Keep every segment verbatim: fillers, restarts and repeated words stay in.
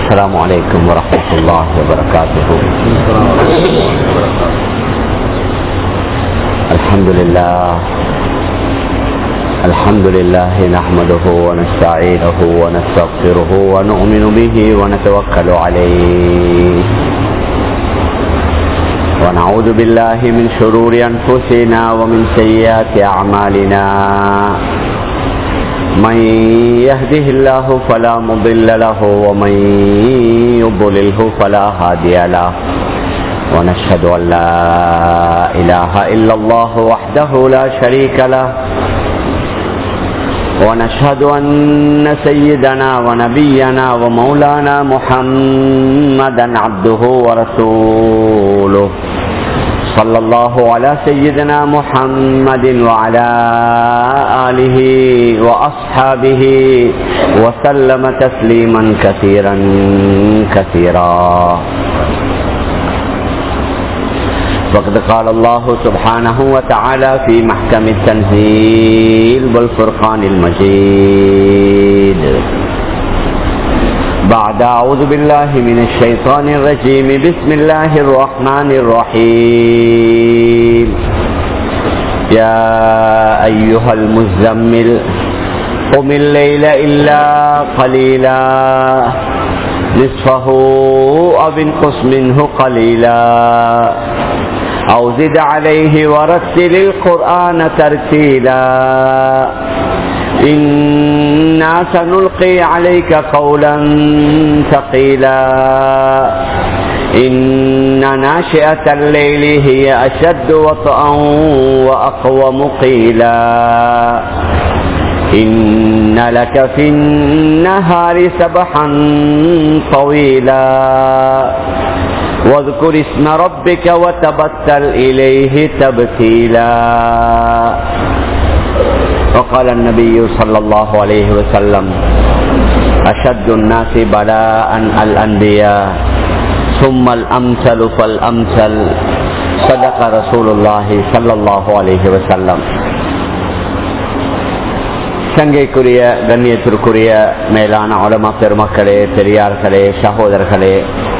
السلام عليكم ورحمة الله وبركاته. الحمد لله الحمد لله نحمده ونستعينه ونستغفره ونؤمن به ونتوكل عليه ونعوذ بالله من شرور أنفسنا ومن سيئات أعمالنا. من يهده الله فلا مضل له ومن يضلله فلا هادي له. ونشهد أن لا إله إلا الله وحده لا شريك له. ونشهد أن سيدنا ونبينا ومولانا محمدا عبده ورسوله. صلى الله على سيدنا محمد وعلى آله وأصحابه وسلم تسليما كثيرا كثيرا. وقد قال الله سبحانه وتعالى في محكم التنزيل والفرقان المجيد بعد أعوذ بالله من الشيطان الرجيم بسم الله الرحمن الرحيم. يا أيها المزمل قم الليل إلا قليلا نصفه أو انقص منه قليلا أو زد عليه ورتل القرآن ترتيلا إنا سنلقي عليك قولا ثقيلا إن ناشئة الليل هي أشد وطئا وأقوم قيلا إن لك في النهار سبحا طويلا واذكر اسم ربك وتبتل إليه تبتيلا. وقال النبي صلى الله عليه وسلم أشد الناس بلاء الأنبياء ثم الأمثل فالأمثل. صدق رسول الله صلى الله عليه وسلم. சங்கைக்குரிய கண்ணியத்திற்குரிய மேலான உலமா பெருமக்களே, பெரியார்களே, சகோதரர்களே,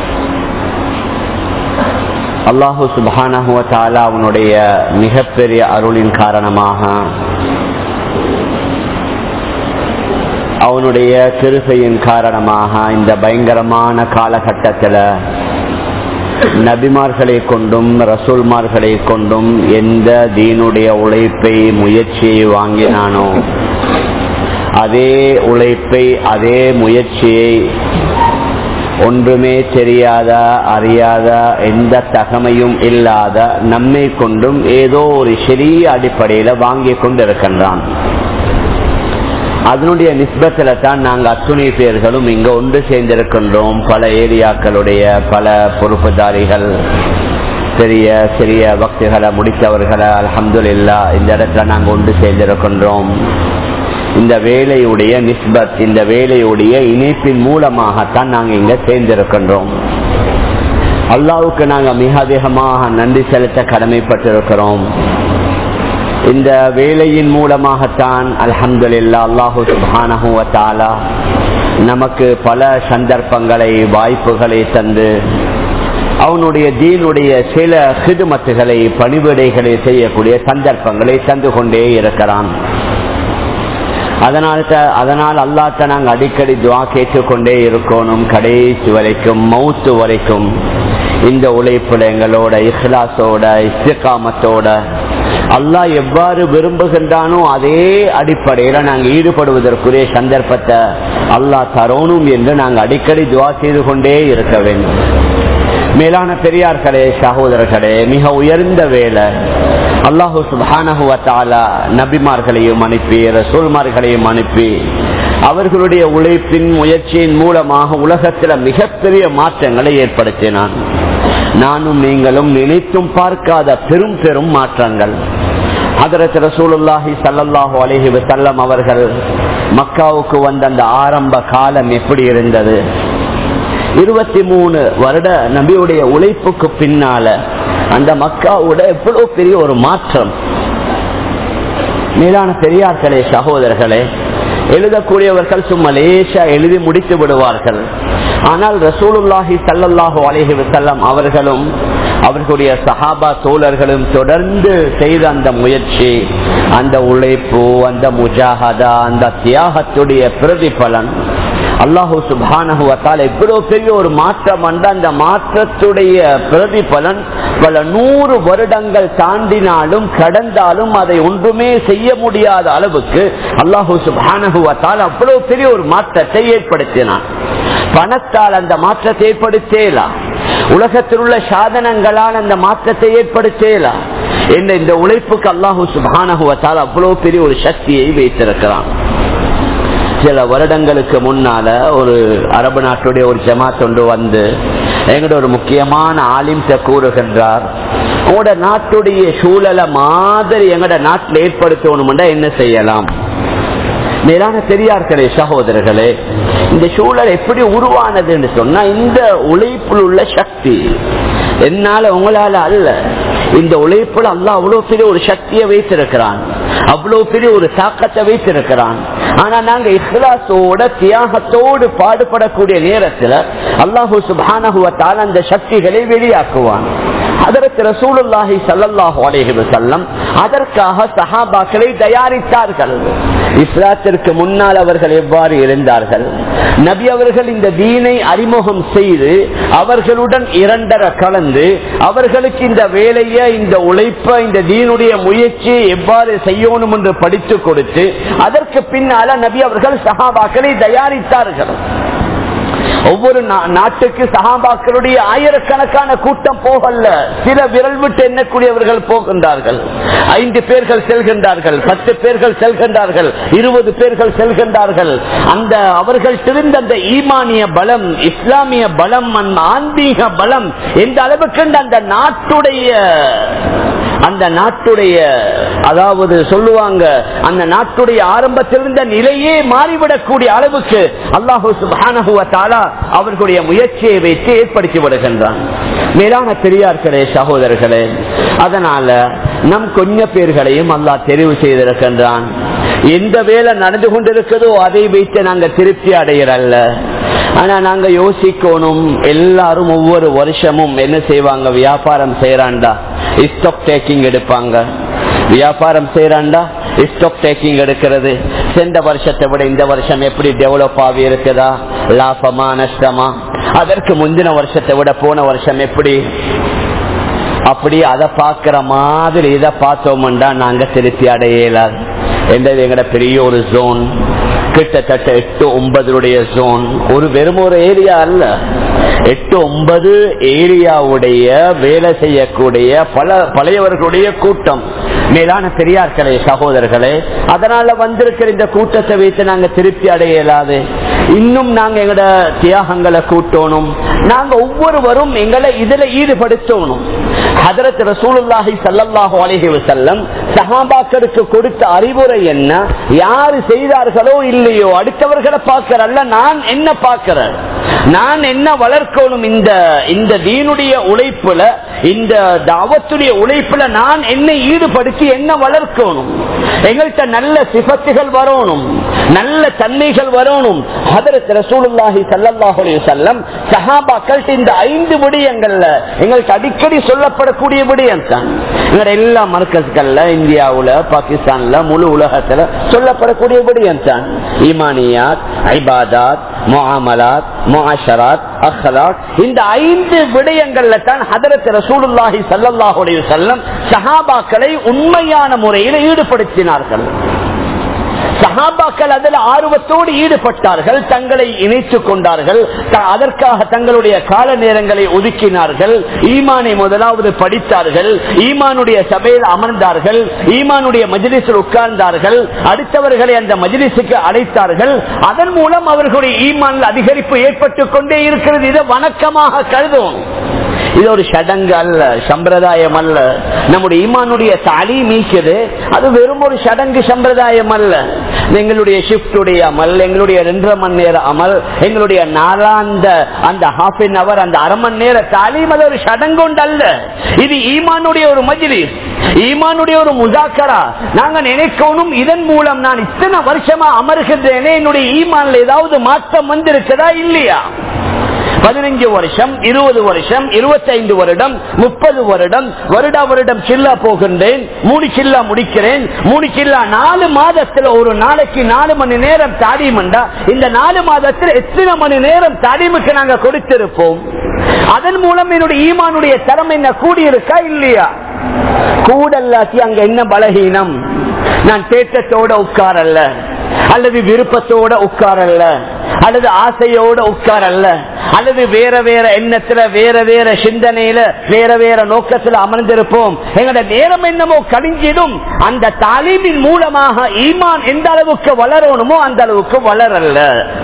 அல்லாஹு சுப்ஹானஹு வ தஆலா அவனுடைய மிகப்பெரிய அருளின் காரணமாக, அவனுடைய கிருபையின் காரணமாக இந்த பயங்கரமான காலகட்டத்தில் நபிமார்களை கொண்டும் ரசூல்மார்களை கொண்டும் எந்த தீனுடைய உழைப்பை முயற்சியை வாங்கினானோ அதே உழைப்பை அதே முயற்சியை ஒன்றுமே தெரியாத அறியாத எந்த தகமையும் இல்லாத நம்மை கொண்டும் ஏதோ ஒரு சிறிய அடிப்படையில் வாங்கி கொண்டிருக்கின்றான். அதனுடைய நிஸ்பத்தில் தான் நாங்கள் அத்துணை பேர்களும் இங்கு ஒன்று சேர்ந்திருக்கின்றோம். பல ஏரியாக்களுடைய பல பொறுப்புதாரிகள், பெரிய சிறிய பக்திகளை முடித்தவர்களை அல்ஹம்துலில்லாஹ் இந்த இடத்துல நாங்கள் ஒன்று சேர்ந்திருக்கின்றோம். இந்த வேலையுடைய நிஸ்பத், இந்த வேலையுடைய இணைப்பின் மூலமாகத்தான் நாங்கள் இங்க சேர்ந்திருக்கின்றோம். அல்லாஹ்வுக்கு நாங்கள் மிக அதிகமாக நன்றி செலுத்த கடமைப்பட்டிருக்கிறோம். இந்த வேலையின் மூலமாகத்தான் அல்ஹம்துலில்லாஹ் அல்லாஹு சுப்ஹானஹு வ தஆலா நமக்கு பல சந்தர்ப்பங்களை வாய்ப்புகளை தந்து அவனுடைய தீனுடைய சில ஹிதுமத்துகளை பணிவிடைகளை செய்யக்கூடிய சந்தர்ப்பங்களை தந்து கொண்டே இருக்கிறான். அதனால அதனால் அல்லாஹ்ட்ட நாங்கள் அடிக்கடி துஆ கேட்டுக்கொண்டே இருக்கணும். கடைசி வரைக்கும், மௌத்து வரைக்கும் இந்த உழைப்புல எங்களோட இஹ்லாஸோட இஸ்திகாமத்தோட அல்லாஹ் எவ்வாறு விரும்புகின்றானோ அதே அடிப்படையில நாங்கள் ஈடுபடுவதற்குரிய சந்தர்ப்பத்தை அல்லாஹ் தரணும் என்று நாங்கள் அடிக்கடி துஆ செய்து கொண்டே இருக்க வேண்டும். மேலான பெரியார்களே, சகோதரர்களே, மிக உயர்ந்த வேலை அல்லாஹு சுப்ஹானஹு வ தஆலா நபிமார்களையும் அனுப்பி ரசூல்மார்களையும் அனுப்பி அவர்களுடைய உழைப்பின் முயற்சியின் மூலமாக உலகத்தில் மிகப்பெரிய மாற்றங்களை ஏற்படுத்தினான். நானும் நீங்களும் நினைத்தும் பார்க்காத பெரும் பெரும் மாற்றங்கள். ஹஜ்ரத் ரசூலுல்லாஹி ஸல்லல்லாஹு அலைஹி வஸல்லம் அவர்கள் மக்காவுக்கு வந்த அந்த ஆரம்ப காலம் எப்படி இருந்தது? இருபத்தி மூணு வருட நபியுடைய உழைப்புக்கு பின்னால அந்த மக்காவோட எவ்வளவு பெரிய ஒரு மாற்றம். மேலான பெரியார்களே, சகோதரர்களே, எழுதக்கூடியவர்கள் சும்மா லேசா எழுதி முடித்து விடுவார்கள். ஆனால் ரசூலுல்லாஹி ஸல்லல்லாஹு அலைஹி வஸல்லம் அவர்களும் அவர்களுடைய சஹாபா தோழர்களும் தொடர்ந்து செய்த அந்த முயற்சி, அந்த உழைப்பு, அந்த முஜாஹதா, அந்த தியாகத்துடைய பிரதிபலன் அல்லாஹு சுப்ஹானஹு வ தஆலா இவ்வளவு பெரிய ஒரு மாற்றம் வந்த அந்த மாற்றத்துடைய பிரதிபலன் பல நூறு வருடங்கள் தாண்டினாலும் கடந்தாலும் அதை ஒன்றுமே செய்ய முடியாத அளவுக்கு அல்லாஹு சுப்ஹானஹு வ தஆலா அவ்வளவு பெரிய ஒரு மாற்றத்தை ஏற்படுத்தினான். பணத்தால் அந்த மாற்றத்தை ஏற்படுத்தலாம், உலகத்தில் உள்ள சாதனங்களால் அந்த மாற்றத்தை ஏற்படுத்தலாம். இந்த உழைப்புக்கு அல்லாஹு சுப்ஹானஹு வ தஆலா அவ்வளவு பெரிய ஒரு சக்தியை வைத்திருக்கிறான். சில வருடங்களுக்கு முன்னால ஒரு அரபு நாட்டுடைய ஒரு ஜமாத் ஒன்று வந்து எங்கட ஒரு முக்கியமான ஆலிம்கிட்ட கூறுகின்றார், உங்களோட நாட்டுடைய சூழலை மாதிரி எங்கட நாட்டில் ஏற்படுத்தணும்னா என்ன செய்யலாம்? மேலான பெரியார்களே, சகோதரர்களே, இந்த சூழல் எப்படி உருவானது என்று சொன்னா இந்த உழைப்பில் உள்ள சக்தி என்னால உங்களால அல்ல. இந்த உழைப்புல அல்லாஹ் அவ்வளவு பெரிய ஒரு சக்தியை வைத்திருக்கிறான், அவ்வளவு பெரிய ஒரு தாக்கத்தை வைத்திருக்கிறான். ஆனா நாங்க இஹ்லாஸோட தியாகத்தோடு பாடுபடக்கூடிய நேரத்தில் அல்லாஹு சுப்ஹானஹு வ தஆலா அந்த சக்திகளை வெளியாக்குவான். ஹஜ்ரத் ரசூலுல்லாஹி ஸல்லல்லாஹு அலைஹி வஸல்லம் அதற்காக சஹாபாக்களை தயாரித்தார்கள். இஸ்லாத்திற்கு முன்னால் அவர்கள் எவ்வாறு இருந்தார்கள், நபி அவர்கள் இந்த தீனை அறிமுகம் செய்து அவர்களுடன் இரண்டர கலந்து அவர்களுக்கு இந்த வேலையை, இந்த உழைப்ப, இந்த தீனுடைய முயற்சி எவ்வாறு செய்யணும் என்று படித்து கொடுத்து அதற்கு பின்னால நபி அவர்கள் சஹாபாக்களை தயாரித்தார்கள். ஒவ்வொரு நாட்டுக்கு சஹாபாக்களுடைய ஆயிரக்கணக்கான கூட்டம் போகல, சில விரல் விட்டு எண்ணக்கூடியவர்கள் போகின்றார்கள். ஐந்து பேர்கள் செல்கின்றார்கள், பத்து பேர்கள் செல்கின்றார்கள், இருபது பேர்கள் செல்கின்றார்கள். அந்த அவர்கள் திருந்த அந்த ஈமானிய பலம், இஸ்லாமிய பலம், ஆன்மீக பலம் எந்த அளவுக்கு அந்த நாட்டுடைய அந்த நாட்டுடைய அதாவது சொல்லுவாங்க அந்த நாட்டுடைய ஆரம்பத்தில் இருந்த நிலையே மாறிவிடக்கூடிய அளவுக்கு அல்லாஹு சுப்ஹானஹு வ தஆலா அவர்களுடைய முயற்சியை வைத்து ஏற்படுத்தி விடுகின்றான். மேலான பெரியார்களே, சகோதரர்களே, அதனால நம் கொஞ்ச பேர்களையும் அல்லாஹ் தெரிவு செய்திருக்கின்றான். எந்த வேலை நடந்து கொண்டிருக்கிறதோ அதை வைத்து நாங்க திருப்தி அடைகிறல்ல. ஆனா நாங்க யோசிக்கணும், எல்லாரும் ஒவ்வொரு வருஷமும் என்ன செய்வாங்க, வியாபாரம் செய்யறாண்டா ஸ்டாக் டேக்கிங் எடுப்பாங்க. வியாபாரம் செய்யறாண்டா ஸ்டாக் டேக்கிங் எடுக்கிறது. சென்ற வருஷத்தை விட இந்த வருஷம் எப்படி டெவலப் ஆகி இருக்குதா, லாபமா நஷ்டமா, அதற்கு முந்தின வருஷத்தை விட போன வருஷம் எப்படி, அப்படி அதை பாக்குற மாதிரி இதை பார்த்தோம்டா நாங்க திருப்தி அடையலாது. என்றது எங்கட பெரிய ஒரு ஜோன், கிட்டத்தட்ட எட்டு ஒன்பதுடைய ஜோன், ஒரு வெறும் ஒரு ஏரியா அல்ல, எட்டு ஒன்பது ஏரியாவுடைய வேலை செய்யக்கூடிய பல பழையவர்களுடைய கூட்டம். மேலான பெரியார்களே, சகோதரர்களே, அதனால வந்திருக்கிற இந்த கூட்டத்தை வைத்து நாங்க திருப்தி அடையலாது. இன்னும் நாங்க எங்கட தியாகங்களை கூட்டணும், நாங்க ஒவ்வொருவரும் எங்களை இதுல ஈடுபடுத்தணும். ஹஜ்ரத் ரசூலுல்லாஹி ஸல்லல்லாஹு அலைஹி வஸல்லம் சஹாபாக்களுக்கு கொடுத்த அறிவுரை என்ன, யாரு செய்தார்களோ இல்லையோ அடுத்தவர்களை பார்க்கறல்ல, நான் என்ன பார்க்கிறேன், நான் என்ன வளர்க்கணும், இந்த இந்த தீனுடைய உழைப்புல, இந்த தாவத்துடைய உழைப்புல நான் என்னை ஈடுபடுத்தி என்ன வளர்க்கணும், எங்கள்கிட்ட நல்ல சிஃபத்துகள் வரணும், நல்ல தன்மைகள் வரணும். ஹஜ்ரத் ரசூலுல்லாஹி ஸல்லல்லாஹு அலைஹி வஸல்லம் சஹாபாக்கள் இந்த ஐந்து விடயங்கள்ல எங்களுக்கு அடிக்கடி சொல்லப்படக்கூடிய விடயம் தான். எங்களுடைய எல்லா மர்கஸ்கள்ல, இந்தியாவுல, பாகிஸ்தான்ல, முழு உலகத்துல சொல்லப்படக்கூடிய விடயம் தான். ஈமானியாத், இபாதத், முஆமலாத், முஆஷராத், அக்லாக், இந்த ஐந்து விடயங்கள்ல தான் ஹஜ்ரத் ரசூலுல்லாஹி ஸல்லல்லாஹு அலைஹி வஸல்லம் சஹாபாக்களை உண்மையான முறையில் ஈடுபடுத்தினார்கள். சஹாபாக்கள் அதில் ஆர்வத்தோடு ஈடுபட்டார்கள், தங்களை இணைத்துக் கொண்டார்கள், அதற்காக தங்களுடைய கால நேரங்களை ஒதுக்கினார்கள், ஈமானை முதலாவது படித்தார்கள், ஈமானுடைய சபையில் அமர்ந்தார்கள், ஈமானுடைய மஜ்லிஸில் உட்கார்ந்தார்கள், அடுத்தவர்களை அந்த மஜ்லிஸுக்கு அழைத்தார்கள். அதன் மூலம் அவர்களுடைய ஈமானில் அதிகரிப்பு ஏற்பட்டுக் கொண்டே இருக்கிறது. இதை வணக்கமாக கருதும். இது ஒரு சடங்கு அல்ல, சம்பிரதாயம் அல்ல. நம்முடைய ஈமானுடைய தாலீம் இருக்குது, அது வெறும் ஒரு சடங்கு சம்பிரதாயம் அல்ல. எங்களுடைய ஷிப்டுடைய அமல், எங்களுடைய ரெண்டரை மணி நேர அமல், எங்களுடைய நாலாந்த அந்த ஹாஃப் அன் அவர், அந்த அரை மணி நேர தாலீம், அது ஒரு சடங்கு ஒன்று அல்ல. இது ஈமானுடைய ஒரு மஜ்லிஸ், ஈமானுடைய ஒரு முஸாக்கரா. நாங்க நினைக்கணும், இதன் மூலம் நான் இத்தனை வருஷமா அமர்கின்றேனே, என்னுடைய ஈமான்ல ஏதாவது மாற்றம் வந்திருக்கிறதா இல்லையா? பதினஞ்சு வருஷம், இருபது வருஷம், இருபத்தி ஐந்து வருடம், முப்பது வருடம், வருடா வருடம் சில்லா போகின்றேன், மூணு சில்லா முடிக்கிறேன். மூணு சில்லா நாலு மாதத்துல ஒரு நாளைக்கு நாலு மணி நேரம் தாடிமண்டா, இந்த நாலு மாதத்தில் எத்தனை மணி நேரம் தாடிமுக்கு நாங்க கொடுத்திருப்போம்? அதன் மூலம் என்னுடைய ஈமானுடைய தரம் என்ன கூடியிருக்கா இல்லையா? கூடல்லாசி அங்க என்ன பலகீனம்? நான் தேட்டத்தோட உட்காரல்ல, அல்லது விருப்பத்தோட உட்காரல்ல, அல்லது ஆசையோட உட்காரல்ல, அல்லது வேற வேற எண்ணத்துல வேற வேற சிந்தனையில வேற வேற நோக்கத்தில் அமர்ந்திருப்போம். எங்களோட நேரம் என்னமோ கழிஞ்சிடும். அந்த தாலீமின் மூலமாக ஈமான் எந்த அளவுக்கு வளரணுமோ அந்த அளவுக்கு வளரல்ல.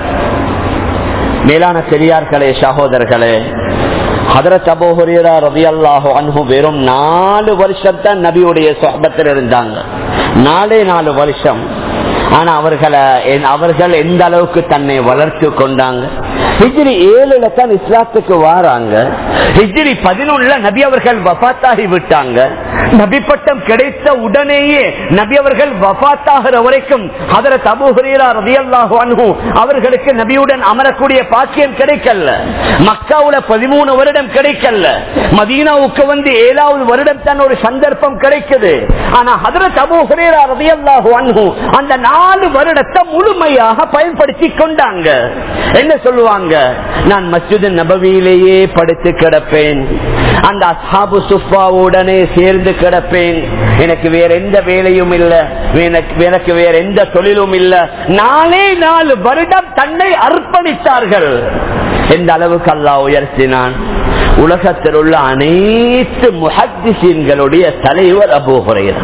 மேலான பெரியார்களே, சகோதரர்களே, ஹதரத் அபூ ஹுரைரா ரலியல்லாஹு அன்ஹு வெறும் நாலு வருஷம் தான் நபியுடைய சொஹபத்தில் இருந்தாங்க. நாலே நாலு வருஷம். ஆனா அவர்களை அவர்கள் எந்த அளவுக்கு தன்னை வளர்த்து கொண்டாங்க. ஹிஜ்ரி ஏழுல தான் இஸ்லாத்துக்கு வாராங்க. ஹிஜ்ரி பதினொன்னுல நபி அவர்கள் வஃபாத்தாகி விட்டாங்க. நபி பட்டம் கிடைத்த உடனேயே நபி அவர்கள் வஃபாத்தாகிற வரைக்கும் ஹதரத் அபூ ஹுரைரா ரலியல்லாஹு அன்ஹு அவர்களுக்கு நபியுடன் அமரக்கூடிய பாக்கியம் கிடைக்கல. மக்காவுல பதிமூணு வருடம் கிடைக்கல. மதீனாவுக்கு வந்து ஏழாவது வருடம் தான் ஒரு சந்தர்ப்பம் கிடைக்குது. ஆனா ஹதரத் அபூ ஹுரைரா ரலியல்லாஹு அன்ஹு அந்த நாலு வருடத்தை முழுமையாக பயன்படுத்தி கொண்டாங்க. என்ன சொல்லுவாங்க? நான் மஸ்ஜித் நபவியிலேயே படுத்து கிடப்பேன், அந்த அஸ்ஹாபு சுஃபாவுடனே சேர்ந்து கிடப்பேன், எனக்கு வேற எந்த வேலையும் இல்ல, எனக்கு வேற எந்த தொழிலும் இல்ல. நாலே நாலு வருடம் தன்னை அர்ப்பணித்தார்கள். எந்த அளவுக்கு அல்லாஹ் உயர்த்தினான்? உலகத்தில் உள்ள அனைத்து முஹத்திஸீன்களுடைய தலைவர் அபூ ஹுரைரா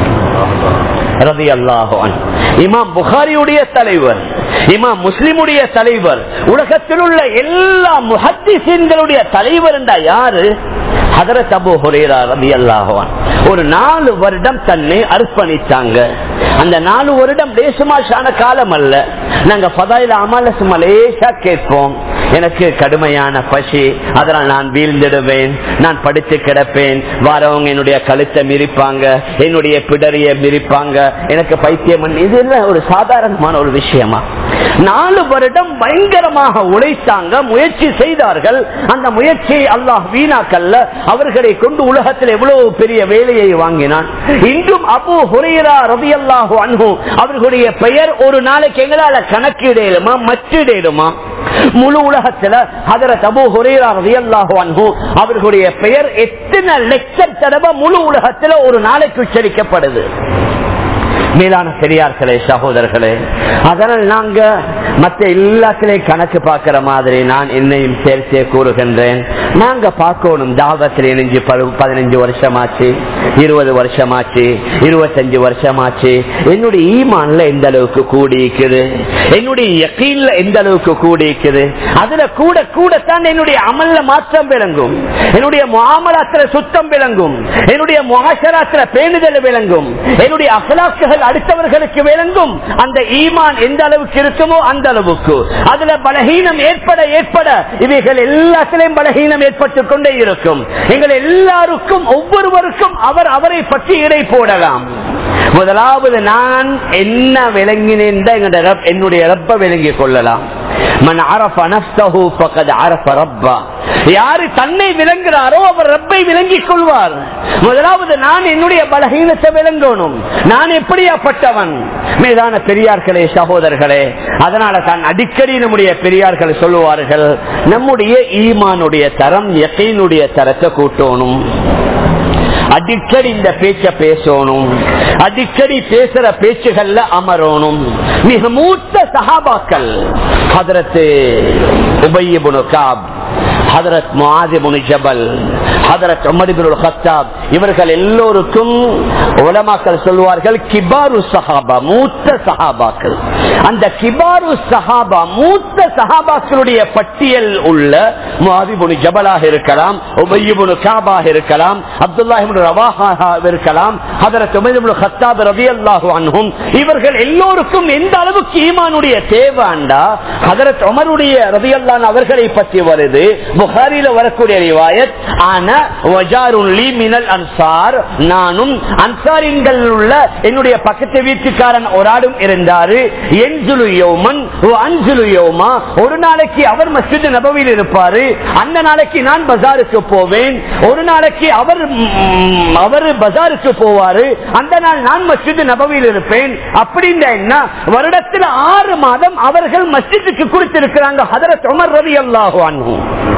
ரலியல்லாஹு அன்ஹு. இமாம் புகாரியுடைய தலைவர், இமாம் முஸ்லிமுடைய தலைவர், உலகத்தில் உள்ள எல்லா முஹத்திஸீன்களுடைய தலைவர் என்றா யாரு? ஹதரத் அபூ ஹுரைரா ரலியல்லாஹு அன்ஹு. ஒரு நாலு வருடம் தன்னை அர்ப்பணித்தாங்க. அந்த நாலு வருடம் லேசுமாஷான காலம் அல்ல. நாங்க ஃபதாயில் அமல மலேஷா கேட்போம். எனக்கு கடுமையான பசி, அதனால் நான் வீழ்ந்திடுவேன், நான் படித்து கிடப்பேன், வாரவங்க என்னுடைய கழுத்தை மிரிப்பாங்க, என்னுடைய பிடரிய மிரிப்பாங்க, எனக்கு பைத்தியம். இது என்ன ஒரு சாதாரணமான ஒரு விஷயமா? நாலு வருடம் பயங்கரமாக உழைத்தாங்க, முயற்சி செய்தார்கள். அந்த முயற்சியை அல்லாஹ் வீணாக்கல்ல, அவர்களை கொண்டு உலகத்தில் எவ்வளவு பெரிய வேலையை வாங்கினான். இன்றும் அபூ ஹுரைரா ரலியல்லாஹு அன்ஹு அவர்களுடைய பெயர் ஒரு நாளைக்கு எங்களால கணக்கிடலுமா, மற்றிடலுமா? முழு உலகத்துல ஹதரத் அபூ ஹுரைரா ரலியல்லாஹு அன்ஹு அவர்களுடைய பெயர் எத்தனை லட்சம் தடவை முழு உலகத்துல ஒரு நாளைக்கு உச்சரிக்கப்படுது. மேலான பெரியார்களே, சகோதரர்களே, அதனால் நாங்க மற்ற எல்லாத்திலையும் கணக்கு பார்க்கிற மாதிரி நான் என்னையும் சேர்த்தே கூறுகின்றேன். நாங்க பார்க்கணும், தாவத்தில் இணைஞ்சு பதினஞ்சு வருஷமாச்சு, இருபது வருஷமாச்சு, இருபத்தஞ்சு வருஷமாச்சு. என்னுடைய ஈமான்ல எந்த அளவுக்கு கூடிக்குது, என்னுடைய யகீன்ல எந்த அளவுக்கு கூடிக்குது, அதுல கூட கூடத்தான் என்னுடைய அமல்ல மாற்றம் விளங்கும், என்னுடைய முஆமலாத்துல சுத்தம் விளங்கும், என்னுடைய முஆஷராத்துல பேணுதல் விளங்கும், என்னுடைய அக்லாக்குகள் அடுத்தவர்களுக்கு விளங்கும். அந்த ஈமான் எந்த அளவுக்கு இருக்குமோ அந்த அளவுக்கு அதுல பலகீனம் ஏற்பட ஏற்பட இவைகள் எல்லாத்திலையும் பலகீனம் ஏற்பட்டுக் கொண்டே இருக்கும். எங்கள் எல்லாருக்கும் ஒவ்வொருவருக்கும் அவர் அவரை பற்றி இடை போடலாம். முதலாவது நான் என்ன விளங்கினேன், என்னுடைய ரப்ப விளங்கிக் கொள்ளலாம். மன் அரஃப நஃப்ஸஹு ஃபகத் அரஃப ரப்பா. யாரு தன்னை விளங்குறாரோ அவர் ரப்பை விளங்கிக் கொள்வார். முதலாவது நான் என்னுடைய பலகீனத்தை விளங்கணும், நான் எப்படியாப்பட்டவன். மேலான பெரியார்களே, சகோதரர்களே, அதனால தான் அடிக்கடி நம்முடைய பெரியார்கள் சொல்லுவார்கள், நம்முடைய ஈமானுடைய தரம் யகீனுடைய தரத்தை கூட்டணும். அடிக்கடி இந்த பேச்ச பேசணும், அடிக்கடி பேசுற பேச்சுகள்ல அமரணும். மிக மூத்த சஹாபாக்கள் ஹதரத் உபய் இப்னு கஅப், ஹதரத் முஆத் இப்னு ஜபல், ஹதரத் உமர் இப்னு கத்தாப், இவர்கள் எல்லோருக்கும் உலமாக்கள் சொல்வார்கள் கிபாரு சஹாபா, மூத்த சஹாபாக்கள். அந்த கிபாரு சஹாபா, மூத்த சஹாபாக்களுடைய பட்டியல் உள்ள முஆத் இப்னு ஜபலாக இருக்கலாம், உபய் இப்னு கஅபாக இருக்கலாம், அப்துல்லாஹ் இப்னு ரவாஹா இருக்கலாம், ஹதரத் உமர் இப்னு கத்தாப் ரலியல்லாஹு அன்ஹும், இவர்கள் எல்லோருக்கும் எந்த அளவுக்கு ஈமானுடைய தேவைண்டா ஹதரத் உமருடைய ரலியல்லாஹு அவர்களை பற்றி வருது, புகாரில வரக்கூடிய ரிவாயத், ஆனா வஜாருன் லீ மினல் அன்சார், நானும் அன்சாரின்கள் உள்ள என்னுடைய பக்கத்து வீட்டுக்காரன் ஒரு ஆடும் இருந்தாரு. என்ஜுலு யௌமன் வ அன்ஜுலு யௌமா, ஒரு நாளைக்கு அவர் மஸ்ஜித் நபவியில் இருப்பாரு, அந்த நாளைக்கு நான் பஜாருக்கு போவேன். ஒரு நாளைக்கு அவர் அவர் பஜாருக்கு போவாரு, அந்த நாள் நான் மஸ்ஜித் நபவியில் இருப்பேன். அப்படின்னா என்ன, வருடத்தில் ஆறு மாதம் அவர்கள் மஸ்ஜிதுக்கு கொடுத்திருக்கிறாங்க. ஹதரத் உமர் ரலியல்லாஹு அன்ஹு.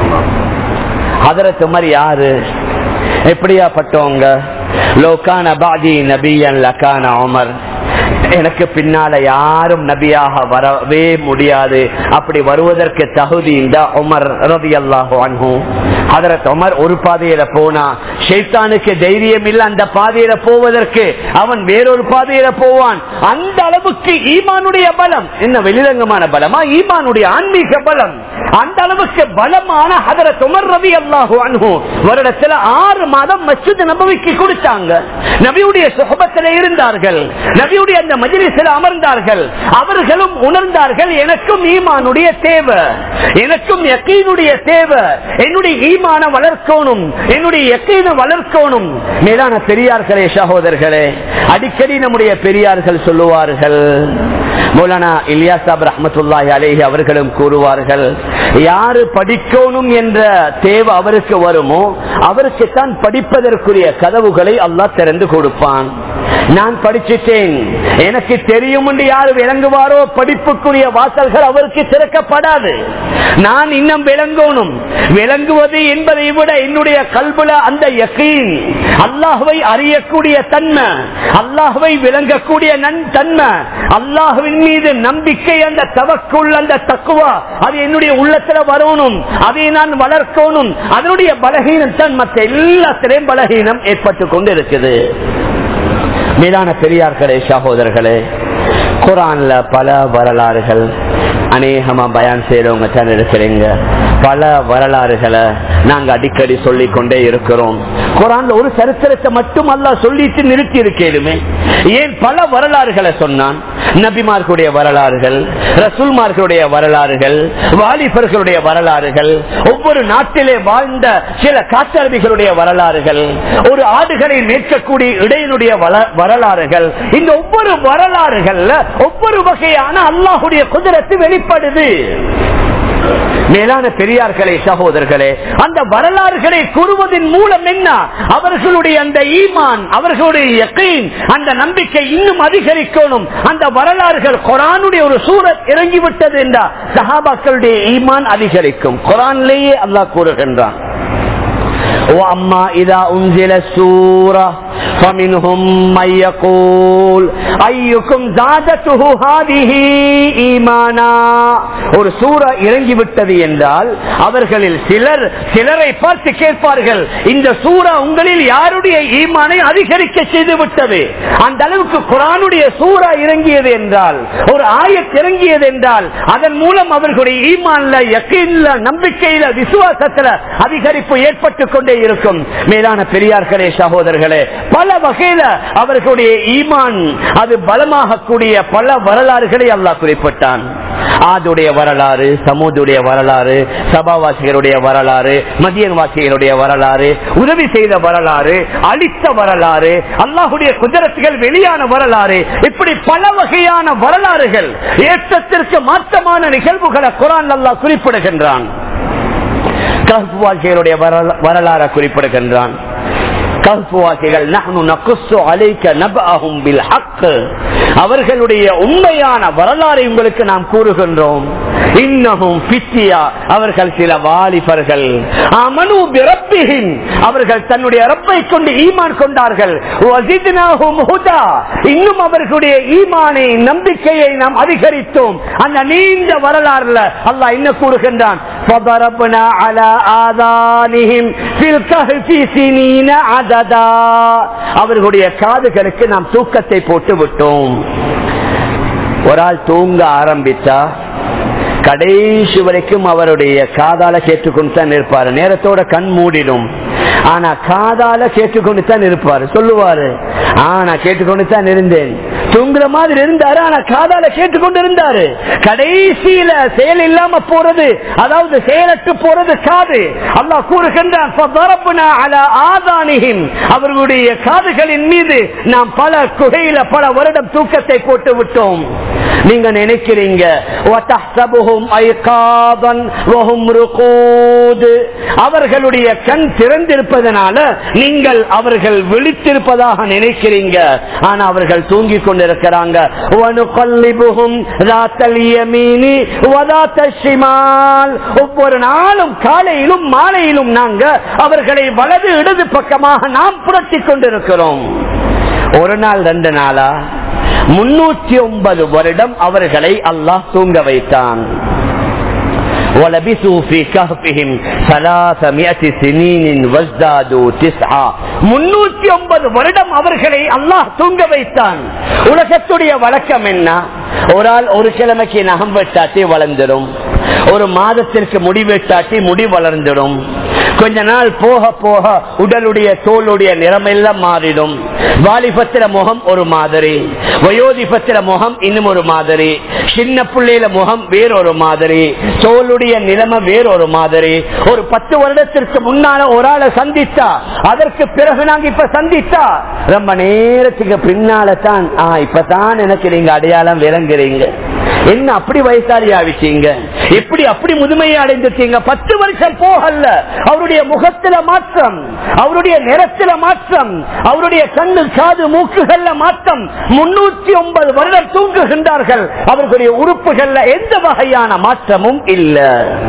ஹதரத் உமர் யாரு, எப்படியாப்பட்டவங்க? லோகான பாதி நபியன் லகான உமர், எனக்கு பின்னால யாரும் நபியாக வரவே முடியாது, அப்படி வருவதற்கு தகுதி இந்த உமர் ரலியல்லாஹு அன்ஹு. ஹதரத் உமர் ஒரு பாதையில போனா ஷைத்தானுக்கு தைரியம் இல்ல அந்த பாதையில போவதற்கு, அவன் வேறொரு பாதையில போவான். அந்த அளவுக்கு ஈமானுடைய பலம், என்ன வெளிரங்கமான பலமா, ஈமானுடைய ஆன்மீக பலம், அந்த அளவுக்கு பலமான ஹதரத் உமர் ரலியல்லாஹு அன்ஹு வருடத்துல ஆறு மாதம் மஸ்ஜித் நபவிக்கு கொடுத்தாங்க. நபியுடைய சுஹபத்திலே இருந்தார்கள், நபியுடைய அந்த மஜ்லிஸில் அமர்ந்தார்கள். அவர்களும் உணர்ந்தார்கள், எனக்கும் ஈமானுடைய தேவை, எனக்கும் யக்கீனுடைய தேவை, என்னுடைய ஈமான வளர்க்கணும், என்னுடைய யக்கீனை வளர்க்கணும். மேலான பெரியார்களே, சகோதரர்களே, அடிக்கடி நம்முடைய பெரியார்கள் சொல்லுவார்கள், மௌலானா இலியாஸ் சாப் ரஹ்மத்துல்லாஹி அலைஹி அவர்களும் கூறுவார்கள், யாரு படிக்கணும் என்ற தேவை அவருக்கு வருமோ அவருக்கு தான் படிப்பதற்குரிய கதவுகளை அல்லாஹ் திறந்து கொடுப்பான். நான் படிச்சுட்டேன், எனக்கு தெரியும் என்று யாரு விளங்குவாரோ படிப்புக்குரிய வாசல்கள் அவருக்கு திறக்கப்படாது. நான் இன்னும் விளங்கணும். விளங்குவது என்பதை விட என்னுடைய கல்புல அந்த யகீன், அல்லாஹ்வை அறியக்கூடிய தன்மை, அல்லாஹ்வை விளங்கக்கூடிய தன்மை, அல்லாஹ்வின் மீது நம்பிக்கை, அந்த தவக்குள், அந்த தக்குவா, அது என்னுடைய உள்ளத்துல வரணும், அதை நான் வளர்க்கணும். அதனுடைய பலகீனம் தான் மற்ற எல்லாத்திலையும் பலகீனம் ஏற்பட்டு கொண்டு இருக்குது. மேலான பெரியார்களே, சகோதரர்களே, குர்ஆன்ல பல வரலாறுகள் அநேகமா பயான் செய்யறவங்க தான் இருக்கிறீங்க. பல வரலாறுகளை நாங்க அடிக்கடி சொல்லிக் கொண்டே இருக்கிறோம். குர்ஆன்ல ஒரு சரித்திரத்தை மட்டும் அல்லாஹ் சொல்லிட்டு நிறுத்தி இருக்கேனுமே, ஏன் பல வரலாறுகளை சொன்னான்? நபிமார்களுடைய வரலாறுகள், ரசூல்மார்களுடைய வரலாறுகள், வாலிபர்களுடைய வரலாறுகள், ஒவ்வொரு நாட்டிலே வாழ்ந்த சில காட்டரபிகளுடைய வரலாறுகள், ஒரு ஆடுகளை மேற்கக்கூடிய இடையினுடைய வரலாறுகள். இந்த ஒவ்வொரு வரலாறுகள்ல ஒவ்வொரு வகையான அல்லாஹுடைய குதிரத்து வெளிப்படுது. மேலான பெரியார்களே, சகோதரர்களே, அந்த வரலாறுகளை கூறுவதன் மூலம் என்ன, அவர்களுடைய அந்த ஈமான், அவர்களுடைய யகீன், அந்த நம்பிக்கை இன்னும் அதிகரிக்கணும். அந்த வரலாறுகள், குர்ஆனுடைய ஒரு சூரத் இறங்கிவிட்டது என்றால் சஹாபாக்களுடைய ஈமான் அதிகரிக்கும். குர்ஆனிலேயே அல்லாஹ் கூறுகின்றான், وَأَمَّا إِذَا أُنْزِلَتْ سُورَةٌ فَمِنْهُمْ مَن يَقُولُ أَيُّكُمْ زَادَتْهُ هَذِهِ إِيمَانًا. ஒரு சூரா இறங்கி விட்டது என்றால் அவர்களில் சிலர் சிலரை பார்த்து கேட்பார்கள், இந்த சூரா உங்களில் யாருடைய ஈமானை அதிகரிக்க செய்து விட்டது? அந்த அளவுக்கு குர்ஆனுடைய சூரா இறங்கியது என்றால், ஒரு ஆயத் இறங்கியது என்றால், அதன் மூலம் அவர்களுடைய ஈமான்ல, யகீன்ல, நம்பிக்கையில, விசுவாசத்துல அதிகரிப்பு ஏற்பட்டுக் கொண்டே இருக்கும். மேலான பெரியார்களே, சகோதரர்களே, பல வகையில அவர்களுடைய ஈமான் அது பலமாக கூடிய பல வரலாறுகளை அல்லாஹ் குறிப்பிட்டான். ஆதுடைய வரலாறு, சமூதுடைய வரலாறு, சபாவாசிகளுடைய வரலாறு, மதியன் வாசிகளுடைய வரலாறு, உதவி செய்த வரலாறு, அளித்த வரலாறு, அல்லாஹுடைய குதிரத்துகள் வெளியான வரலாறு, இப்படி பல வகையான வரலாறுகள், ஏற்றத்திற்கு மாற்றமான நிகழ்வுகளை குர்ஆன் அல்லாஹ் குறிப்பிடுகின்றான். கஹ்ஃப் வாழ்க்கையுடைய வரலாறு குறிப்பிடுகின்றான். கஹ்ஃப் வாசிகள் நஹ்னு நகுஸ்ஸு அலைக நபஅஹும் பில் ஹக், அவர்களுடைய உண்மையான வரலாறை உங்களுக்கு நாம் கூறுகின்றோம். இன்னஹும் ஃபித்யா, அவர்கள் சில வாலிபர்கள், ஆமனு பிரப்பிஹிம், அவர்கள் தன்னுடைய ரப்பை கொண்டு ஈமான் கொண்டார்கள். வஸித்னாஹும் ஹுதா, இன்னும் அவர்களுடைய ஈமானை, நம்பிக்கையை நாம் அதிகரித்தோம். அந்த நீண்ட வரலாறுல அல்லாஹ் என்ன கூறுகின்றான்? ஃபதரப்னா அலா ஆதானிஹிம் ஃபில் கஹ்ஃபி சினீன அததா, அவர்களுடைய காதுகளுக்கு நாம் தூக்கத்தை போட்டு விட்டோம். ஒரு ஆள் தூங்க ஆரம்பித்தா கடைசி வரைக்கும் அவருடைய காதால கேட்டுக்கொண்டு தான் இருப்பாரு. நேரத்தோட கண் மூடிடும், ஆனா காதால கேட்டுக்கொண்டு தான் இருப்பாரு. சொல்லுவாரு, ஆனா கேட்டுக்கொண்டு தான் இருந்தேன், தூங்குற மாதிரி இருந்தாரு, ஆனா காதால கேட்டுக்கொண்டு இருந்தாரு. கடைசியில செயல் இல்லாம போறது, அதாவது செயலற்று போறது காது. அல்லாஹ் கூறுகின்றான், அவர்களுடைய காதுகளின் மீது நாம் பல குகையில பல வருடம் தூக்கத்தை போட்டு விட்டோம். நீங்க நினைக்கிறீங்க அவர்களுடைய கண் திறந்திருப்பதனால நீங்கள் அவர்கள் விழித்திருப்பதாக நினைக்கிறீங்க, ஆனா அவர்கள் தூங்கிக் கொண்டிருக்கிறாங்க. ஒவ்வொரு நாளும் காலையிலும் மாலையிலும் நாங்க அவர்களை வலது இடது பக்கமாக நாம் புரட்டிக் கொண்டிருக்கிறோம். ஒரு நாள் ரெண்டு நாளா முன்னூற்றி ஒன்பது வருடம் அவர்களை அல்லாஹ் தூங்க வைத்தான். முன்னூற்றி ஒன்பது வருடம் அவர்களை அல்லாஹ் தூங்க வைத்தான். உலகத்துடைய வழக்கம் என்ன? ஒரு ஆள் ஒரு கிழமைக்கு நகம் வெட்டாட்டி வளர்ந்துடும், ஒரு மாதத்திற்கு முடி வெட்டாட்டி முடி வளர்ந்துடும், கொஞ்ச நாள் போக போக உடலுடைய தோளுடைய நிறமெல்லாம் மாறிடும். வாலிபத்தில முகம் ஒரு மாதிரி, வயோதிபத்தில முகம் இன்னும் ஒரு மாதிரி, சின்ன பிள்ளையில முகம் வேறொரு மாதிரி, தோளுடைய நிலைமை வேறொரு மாதிரி. ஒரு பத்து வருடத்திற்கு முன்னால ஒரு ஆளை சந்தித்தா, அதற்கு பிறகு நாங்க இப்ப சந்தித்தா ரொம்ப நேரத்துக்கு பின்னால தான் இப்பதான் எனக்கு நீங்க அடையாளம் விளங்குறீங்க. என்ன அப்படி வயசாளி ஆவிட்டீங்க, எப்படி அப்படி முதுமையை அடைந்துட்டீங்க? பத்து வருஷம் போகல, அவருடைய முகத்தில மாற்றம், அவருடைய நிறத்தில மாற்றம், அவருடைய கண்ணு காது மூக்குகள்ல மாற்றம். முன்னூத்தி ஒன்பது வருடம் தூங்குகின்றார்கள், அவர்களுடைய உறுப்புகள்ல எந்த வகையான மாற்றமும் இல்லை.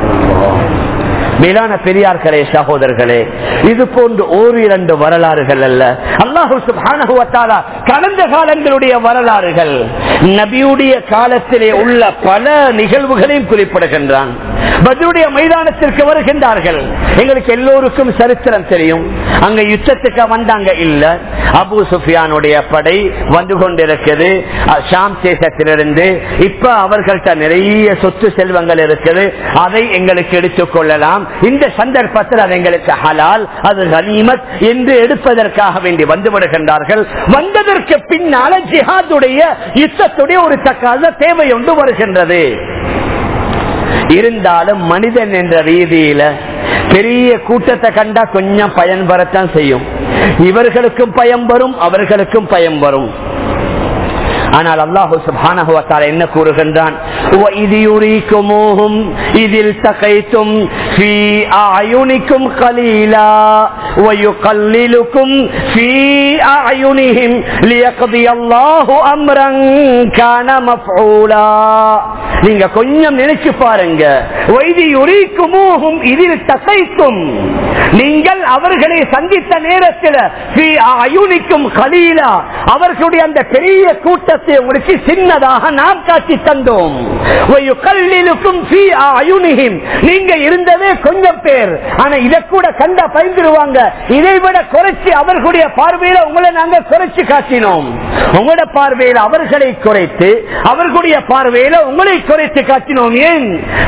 மேலான பெரியார்களே, சகோதரர்களே, இது போன்று ஓர் இரண்டு வரலாறுகள் அல்ல. அல்லாஹ் சுப்ஹானஹு வ தஆலா கடந்த காலங்களுடைய வரலாறுகள், நபியுடைய காலத்திலே உள்ள பல நிகழ்வுகளையும் குறிப்பிடுகின்றான். பத்ருடைய மைதானத்திற்கு வருகின்றார்கள். எங்களுக்கு எல்லோருக்கும் சரித்திரம் தெரியும். அங்க யுத்தத்துக்கு வந்தாங்க இல்ல, அபூ சுஃபியானுடைய படை வந்து கொண்டிருக்கிறது ஷாம் தேசத்திலிருந்து. இப்ப அவர்கள்ட்ட நிறைய சொத்து செல்வங்கள் இருக்குது, அதை எங்களுக்கு எடுத்துக் கொள்ளலாம். இந்த சந்தர்ப்பத்தில் அது எங்களுக்கு ஹலால், அது கனிமத் என்று எடுப்பதற்காக வேண்டி வந்து விடுகின்றார்கள். வந்ததற்கு பின்னால ஜிஹாதுடைய யுத்தத்துடைய ஒரு தக்காத தேவை ஒன்று வருகின்றது. இருந்தாலும் மனிதன் என்ற ரீதியில பெரிய கூட்டத்தை கண்டா கொஞ்சம் பயன் வரத்தான் செய்யும். இவர்களுக்கும் பயம் வரும், அவர்களுக்கும் பயம் வரும். ஆனால் அல்லாஹ் சுப்ஹானஹு வ தஆலா என்ன கூறுகின்றான்? வ இதி யுரீகுமுஹும் இதில் தகைதும் ஃபீ அயுனிக்கும் கலீலா வ யுகல்லிலுக்கும் ஃபீ அயுனிஹிம் லியக்தியல்லாஹு அம்ரன் கான மஃஊலா. நீங்க கொஞ்சம் நினைச்சு பாருங்க. வ இதி யுரீகுமுஹும் இதில் தகைதும், நீங்கள் அவர்களை சந்தித்த நேரத்தில் ஃபீ அயுனிக்கும் கலீலா, அவர்களுடைய அந்த பெரிய கூட்டத்தை உங்களுக்கு சின்னதாக நாம் காட்சி தந்தோம். நீங்க இருந்ததே கொஞ்சம் பேர், ஆனா இதை கூட கண்டா பயந்துருவாங்க. இதை விட குறைச்சி அவர்களுடைய பார்வையில உங்களை நாங்க குறைச்சு காட்டினோம். உங்களோட பார்வையில அவர்களை குறைத்து, அவர்களுடைய பார்வையில உங்களை குறைத்து காட்டினோம். ஏன்?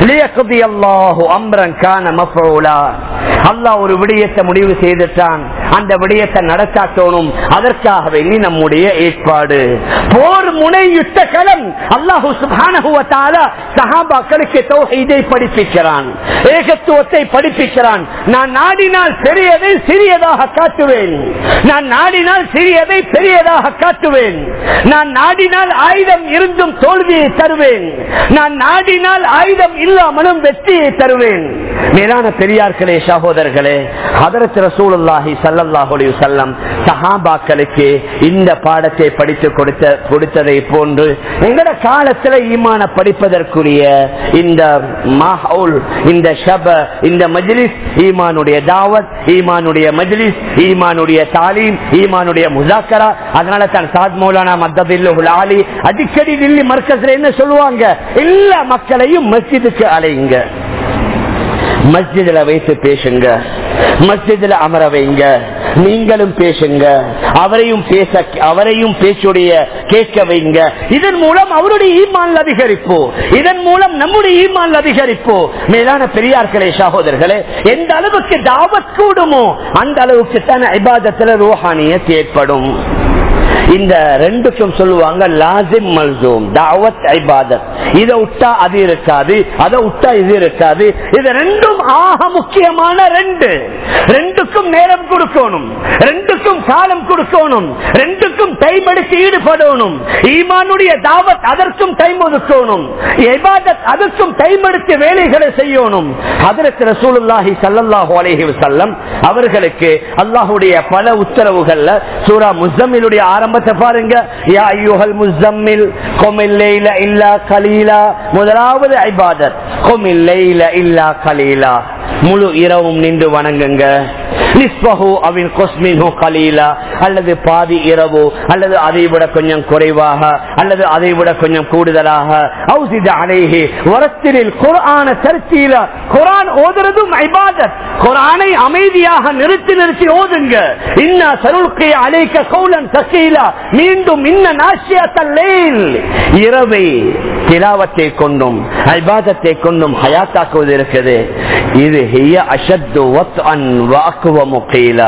அல்லாஹ் ஒரு விடயத்தை முடிவு செய்துட்டான், அந்த விடயத்தை நடத்தாட்டோனும். அதற்காகவே நம்முடைய ஏற்பாடு போர் முனை யுத்த களம். அல்லாஹ் சுப்ஹானஹு வ தஆலா சஹாபாக்களுக்கு தௌஹீதை படிப்பிக்கிறான், ஏகத்துவத்தை படிப்பிக்கிறான். நான் நாடினால் பெரியதை சிறியதாக காட்டுவேன், நான் நாடினால் சிறியதை பெரியதாக காட்டுவேன், நான் நாடினால் ஆயுதம் இருந்தும் தோல்வியை தருவேன், நான் நாடினால் ஆயுதம் இல்லாமலும் வெற்றியை தருவேன். மேலான பெரியார்களே, சகோதரர்களே, ஹதரத் ரசூலுல்லாஹி ஸல்லல்லாஹு அலைஹி வஸல்லம் சஹாபாக்களுக்கு இந்த பாடத்தை படித்து கொடுத்த கொடுத்ததை போன்று எங்கட காலத்தில் ஈமான படிப்பதற்குரிய இந்த மாஹவுல், இந்த ஷப, இந்த மஜ்லிஸ், ஈமானுடைய தாவத், ஈமானுடைய மஜ்லிஸ், ஈமானுடைய தாலீம், ஈமானுடைய முஸாக்கரா. அதனால தான் சாத் மௌலானா மத்தபில்லுல் ஆலி அடிக்கடி தில்லி மர்கஸ்ல என்ன சொல்லுவாங்க? எல்லா மக்களையும் மஸ்ஜிதுக்கு அழைங்க, மஸ்ஜிதுல வைத்து பேசுங்க, மஸ்ஜிதுல அமர வைங்க, நீங்களும் பேசுங்க, அவரையும் பேச அவரையும் பேச்சுடைய கேட்க வைங்க. இதன் மூலம் அவருடைய ஈமான் அதிகரிப்போ, இதன் மூலம் நம்முடைய ஈமான் அதிகரிப்போ. மேலான பெரியார்களே, சகோதரர்களே, எந்த அளவுக்கு தாவத் கூடுமோ அந்த அளவுக்கு தான் இபாதத்துல ரூஹானியத் ஏற்படும். இந்த ரெண்டுக்கும் சொல்லுவாங்க லாசிம் மல்சூம் தாவத் இபாதத். இதை விட்டா அது இருக்காது, அதை விட்டா இது இருக்காது. இது ரெண்டும் ஆக முக்கியமான ரெண்டு. ரெண்டுக்கும் நேரம் கொடுக்கணும், ரெண்டுக்கும் காலம் கொடுக்கணும், ரெண்டுக்கும் டைம் எடுத்து ஈடுபடணும். ஈமானுடைய தாவத் அதற்கும் டைம் ஒதுக்கணும், இபாதத் அதற்கும் டைம் எடுத்து வேலைகளை செய்யணும். ஹஜ்ரத் ரசூலுல்லாஹி ஸல்லல்லாஹு அலைஹி வஸல்லம் அவர்களுக்கு அல்லாஹ்வுடைய பல உத்தரவுகள்ல சூரா முஸம்மிலுடைய ஆரம்பத்தை பாருங்க. யா அய்யுஹல் முஸம்மில் குமில் லைல இல்லா கலீலா. முதலாவது இபாதத் குமில் லைல இல்லா கலீலா, முழு இரவும் நின்று வணங்குங்க. நிஸ்பஹு அவின் குஸ்மின்ஹு கலீலா, அல்லது பாதி இரவு அல்லது அதை விட கொஞ்சம் குறைவாக அல்லது அதை விட கொஞ்சம் கூடுதலாக. அவுஸித் அலைஹி வரத்திலில் குர்ஆன தர்தீலா, குர்ஆன் ஓதுறதும் இபாதத். குர்ஆனை அமைதியாக நிறுத்தி நிறுத்தி ஓதுங்க. இன்னா சனுல்கி அலைக கௌலன் தஸீலா, மீண்டும் இன்ன நாஷியத்தல் லைல், இரவை திலாவத்தை கொண்டும் இபாதத்தை கொண்டும் ஹயாத்தாக்குவது இருக்குது. இது ஹிய அஷத்து வத்அன் வ அக்வ முகீலா.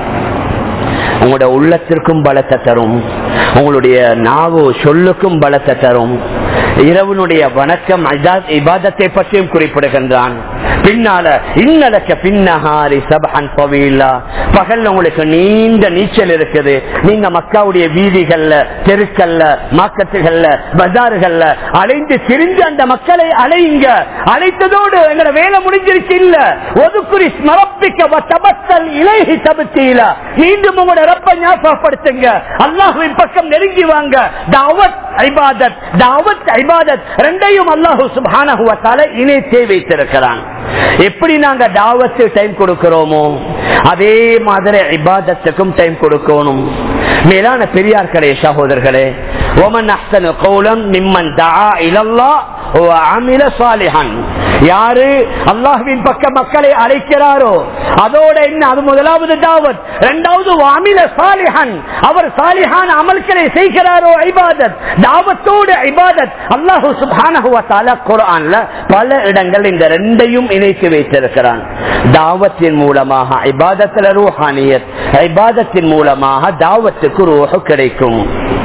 உங்களுடைய உள்ளத்திற்கும் பலத்தை தரும், உங்களுடைய நாவு சொல்லுக்கும் பலத்தை தரும். இரவனுடைய வணக்கம் இபாதத்தை பற்றியும் குறிப்பிடுகின்றான். பின்னால இன்னலக்க பின்னஹாரி சபஹன் பவீலா, பகல்ல உங்களுக்கு நீண்ட நீச்சல் இருக்குது. நீங்க மக்காவுடைய வீதிகள்ல, தெருக்கள்ல, மார்க்கெட்டுகள்ல, பஜார்கள்ல அலைந்து திரிந்து அந்த மக்களை அலையுங்க. அழைத்ததோடு எங்களோட வேலை முடிஞ்சிருச்சு இல்ல. ஒதுக்குறி ஸ்மரப்பிக்க தபத்தல் இலைஹி தபத்தீலா, மீண்டும் உங்களோட ரப்ப ஞாபகப்படுத்துங்க, அல்லாஹ்வின் பக்கம் நெருங்கி வாங்க. தாவத் இபாதத், தாவத் இபாதத் ரெண்டையும் அல்லாஹ் சுப்ஹானஹு வ தஆலா இணைத்தே வைத்திருக்கிறான். எப்படி நாங்க தாவத்து டைம் கொடுக்கிறோமோ அதே மாதிரி இபாதத்துக்கும் டைம் கொடுக்கணும். மேலான பெரியார்களே, சகோதரர்களே, ومن احسن قولا ممن دعا الى الله وعمل صالحا, யாரு அல்லாஹ்வின் பக்கம் மக்களை அழைக்கிறாரோ அதோட என்ன, அது முதலாவது தாவத். இரண்டாவது வாமில சாலிஹன், அவர் சாலிஹான அமல்களை செய்கிறாரோ இபாதத். தாவத்தோடு இபாதத். அல்லாஹ் சுப்ஹானஹு வ தஆலா குர்ஆன்ல பல இடங்கள் இந்த ரெண்டையும் இணைத்து வைத்திருக்கிறான். தாவத்தின் மூலமாக இபாதத்துல ரூஹானியத், இபாதத்தின் மூலமாக தாவத்துக்கு ரூஹ் கிடைக்கும்.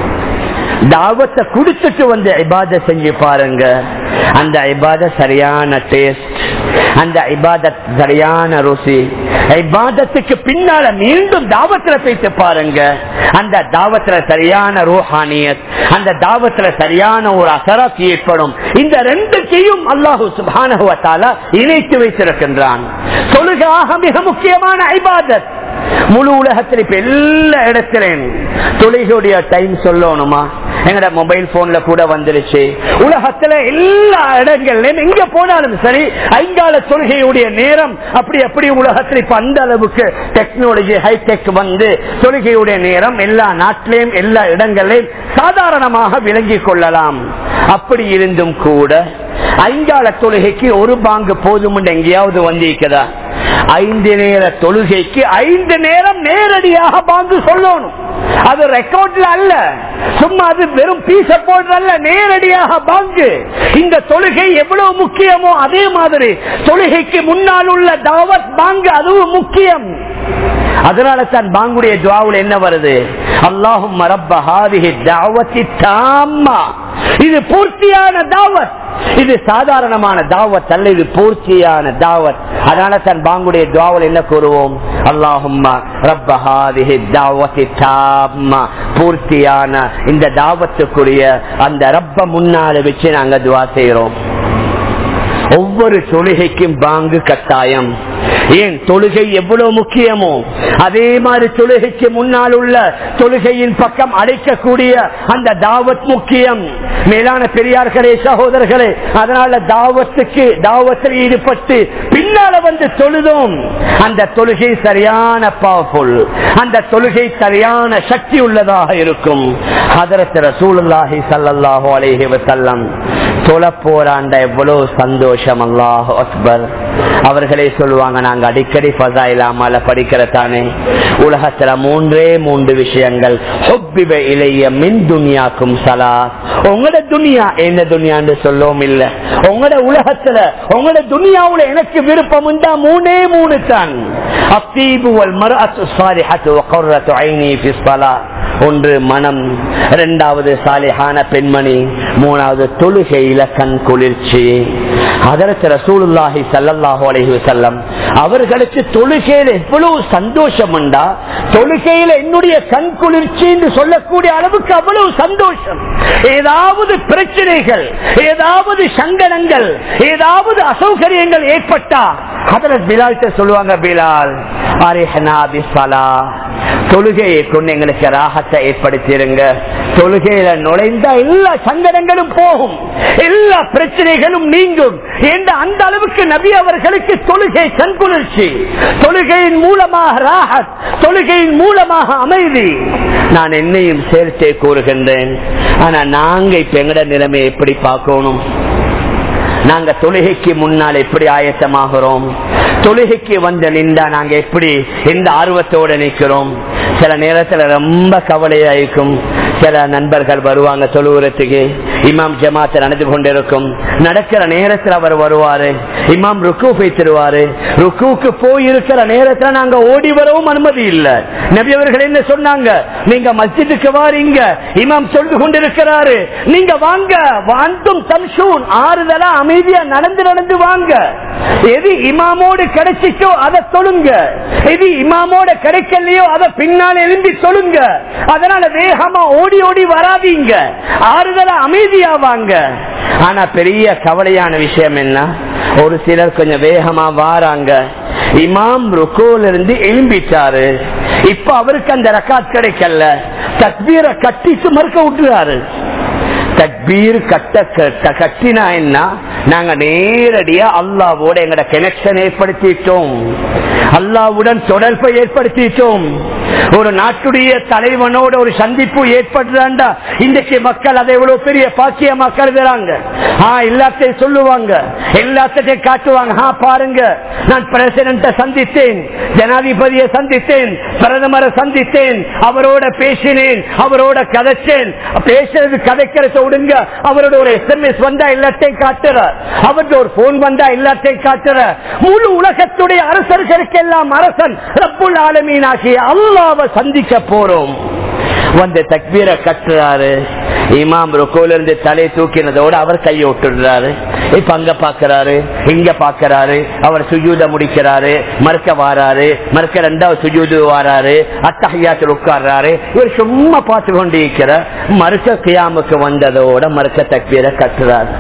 தாவத்தை குடிச்சிட்டு வந்து இபாதத் செஞ்சு பாருங்க, அந்த இபாதத் சரியான டேஸ்ட், அந்த இபாதத் சரியான ருசி. இபாதத்துக்கு பின்னால மீண்டும் தாவத்துல பேசி பாருங்க, அந்த தாவத்துல சரியான ரூஹானியத், அந்த தாவத்துல சரியான ஒரு அசராத் ஏற்படும். இந்த ரெண்டுக்கையும் அல்லாஹ் சுப்ஹானஹு வ தஆலா இணைத்து வைத்திருக்கின்றான். தொழுகாக மிக முக்கியமான இபாதத். முழு உலகத்தில் இப்ப எல்லா இடத்திலும் தொழுகையுடைய டைம் சொல்லணுமா? எங்கட மொபைல் போன்ல கூட வந்துருச்சு. உலகத்துல எல்லா இடங்கள்லயும் எங்க போனாலும் சரி, ஐங்கால தொழுகையுடைய நேரம் அப்படி அப்படி உலகத்தில் இப்ப அந்த அளவுக்கு டெக்னாலஜி ஹைடெக் வந்து தொழுகையுடைய நேரம் எல்லா நாட்டிலையும் எல்லா இடங்களையும் சாதாரணமாக விளங்கிக் கொள்ளலாம். அப்படி இருந்தும் கூட ஐங்கால தொழுகைக்கு ஒரு பாங்கு போதும் எங்கேயாவது வந்திருக்கிறதா? ஐந்து நேர தொழுகைக்கு ஐந்து நேரம் நேரடியாக பாங்கு சொல்லணும். அது ரெக்கார்ட்ல அல்ல, சும்மா அது வெறும் பீச போடுறல்ல, நேரடியாக பாங்கு. இந்த தொழுகை எவ்வளவு முக்கியமோ அதே மாதிரி தொழுகைக்கு முன்னால் உள்ள தாவத் பாங்கு அதுவும் முக்கியம். அதனால தான் பாங்குடைய துஆவுல என்ன வருது? அல்லாஹும்ம ரப்ப ஹாதிஹி தஅவத்தி தாம்மா, இது பூர்த்தியான தாவத். இது சாதாரணமான தாவத் அல்ல, இது பூர்த்தியான தாவத். அதனால தான் பாங்குடைய துஆவுல என்ன கூறுவோம்? அல்லாஹும்ம ரப்ப ஹாதிஹி தஅவத்தி தாம்மா, பூர்த்தியான இந்த தாவத்துக்குரிய அந்த ரப்ப முன்னால வச்சு நாங்க துஆ செய்யறோம். ஒவ்வொரு தொழுகைக்கும் பாங்கு கட்டாயம். ஏன்? தொழுகை எவ்வளவு முக்கியமோ அதே மாதிரி தொழுகைக்கு முன்னால் உள்ள தொழுகையின் பக்கம் அழைக்கக்கூடிய அந்த தாவத் முக்கியம். மேலான பெரியார்களே, சகோதரர்களே, அதனால தாவத்துக்கு தாவத்தில் ஈடுபட்டு பின்னால வந்து தொழுதும் அந்த தொழுகை சரியான பவர்ஃபுல், அந்த தொழுகை சரியான சக்தி உள்ளதாக இருக்கும். ஹஜ்ரத் ரசூலுல்லாஹி ஸல்லல்லாஹு அலைஹி வஸல்லம் தொழ போறாண்ட எவ்வளவு சந்தோஷம். அல்லாஹு அக்பர். அவர்களே சொல்லுவாங்க, நாங்க அடிக்கடி ஃபஸாயில் அமால படிக்கிறதானே, உலகத்துல மூன்றே மூன்று விஷயங்கள் ஹுப்பிப இலைய மின் துன்யாக்கும் ஸலாத். உங்களோட துனியா என்ன துனியான்னு சொல்லவும் இல்ல, உங்களோட உலகத்துல உங்களோட துனியாவுல எனக்கு விருப்பம் உண்டா? மூணே மூணு தான். அத்தீபு வல் மர்அத்து ஸாலிஹத்து வ குர்ரத்து ஐனி ஃபி ஸலாத். ஒன்று மனம், இரண்டாவது சாலிஹான பெண்மணி, மூணாவது தொழுகையில கண் குளிர்ச்சி. ஹதரத் ரசூலுல்லாஹி ஸல்லல்லாஹு அலைஹி வஸல்லம் அவர்களுக்கு தொழுகையில எவ்வளவு சந்தோஷம் உண்டா, தொழுகையில என்னுடைய கண் குளிர்ச்சி என்று சொல்லக்கூடிய அளவுக்கு அவ்வளவு சந்தோஷம். ஏதாவது பிரச்சனைகள், ஏதாவது சங்கடங்கள், ஏதாவது அசௌகரியங்கள் ஏற்பட்டா ஹதரத் பிலால் சொல்லுவாங்க, பிலால் அரிஹனா பிஸ்ஸலா, தொழுகையை கொண்டு எங்களுக்கு ராகத்தை ஏற்படுத்திருங்க. தொழுகையில நுழைந்தா எல்லா சங்கடங்களும் போகும், எல்லா பிரச்சனைகளும் நீங்கும் என்ற அந்த அளவுக்கு நபி அவர்களுக்கு தொழுகை கண்குளிர்ச்சி, தொழுகையின் மூலமாக ராகத், தொழுகையின் மூலமாக அமைதி. நான் என்னையும் சேர்த்தே கூறுகின்றேன். ஆனா நாங்க இப்ப எங்கட நிலைமை எப்படி பார்க்கணும்? நாங்க தொழுகைக்கு முன்னால் எப்படி ஆயத்தமாகிறோம்? தொழுகைக்கு வந்து நின்றா நாங்க எப்படி எந்த ஆர்வத்தோட நிற்கிறோம்? சில நேரத்துல ரொம்ப கவலையாயிருக்கும். சில நண்பர்கள் வருவாங்க தொழுவுறதுக்கு, இமாம் ஜமாத் நடந்து கொண்டிருக்கும், நடக்கிற நேரத்தில் அவர் வருவாரு, இமாம் ருக்கு வைத்திருவாரு. ருக்குக்கு போய் இருக்கிற நேரத்துல நாங்க ஓடி வரவும் அனுமதி இல்லை. நபி அவர்கள் என்ன சொன்னாங்க? நீங்க மஸ்ஜிதுக்கு வாரீங்க, இமாம் சொல்லி கொண்டிருக்கிறாரு, நீங்க வாங்க, வாந்தும் தம்ஷூன், ஆறுதலா அமைதியா நடந்து நடந்து வாங்க. எது இமாமோடு கிடைச்சிச்சோ அதை தொழுங்க, எது இமாமோட கிடைக்கலையோ அதை பின்னால் எழுந்தி தொழுங்க. அதனால வேகமா ஓடி ஓடி வராதீங்க, ஆறுதலா அமைதியா வாங்க. ஆனா பெரிய கவலையான விஷயம் என்ன, ஒரு சிலர் கொஞ்சம் வேகமா வாராங்க, இமாம் ருக்கோல இருந்து எழும்பிட்டாரு, இப்ப அவருக்கு அந்த ரக்காத் கிடைக்கல, தக்பீரை கட்டிட்டு மறுக்க விட்டுறாரு. தக்பீர் கட்ட கட்டினா என்ன, நாங்க நேரடியா அல்லாவோட எங்கட கனெக்ஷன் ஏற்படுத்திட்டோம், அல்லாவுடன் தொடர்பை ஏற்படுத்திட்டோம். ஒரு நாட்டுடைய தலைவனோட ஒரு சந்திப்பு ஏற்படுறாண்டா இன்றைக்கு மக்கள் அதை எவ்வளவு பெரிய பாக்கியமா கருதுறாங்க. எல்லாத்தையும் சொல்லுவாங்க, எல்லாத்தையும் காட்டுவாங்க. பாருங்க, நான் பிரசிடண்ட சந்தித்தேன், ஜனாதிபதியை சந்தித்தேன், பிரதமரை சந்தித்தேன், அவரோட பேசினேன், அவரோட கதைச்சேன். பேசுறது கதைக்கிறத விடுங்க, அவரோட ஒரு எஸ்எம்எஸ் வந்தா எல்லாத்தையும் காட்டுற, அவருக்கு ஒரு போன் வந்தா எல்லாத்தையும் காட்டுற. முழு உலகத்துடைய அரசர்களுக்கெல்லாம் அரசன் ரப்புல் ஆலமீன் ஆகிய அல்லாஹ்வை சந்திக்க போறோம். வந்து தக்பீரை கட்டுறாரு, இமாம் ருக்குல இருந்து தலை தூக்கினதோடு அவர் கையை விட்டுறாரு. இப்ப அங்க பாக்கிறாரு, இங்க பாக்கிறாரு, அவர் சுஜூத முடிக்கிறாரு, மறுக்க வாராரு, மறுக்க ரெண்டாவது சுஜூது வாராரு, அத்தஹியாத்தில் உட்கார்றாரு. இவர் சும்மா பார்த்து கொண்டு இருக்கிற, மறுக்க கியாமுக்கு வந்ததோட மறுக்க தக்பீரை கட்டுறாரு.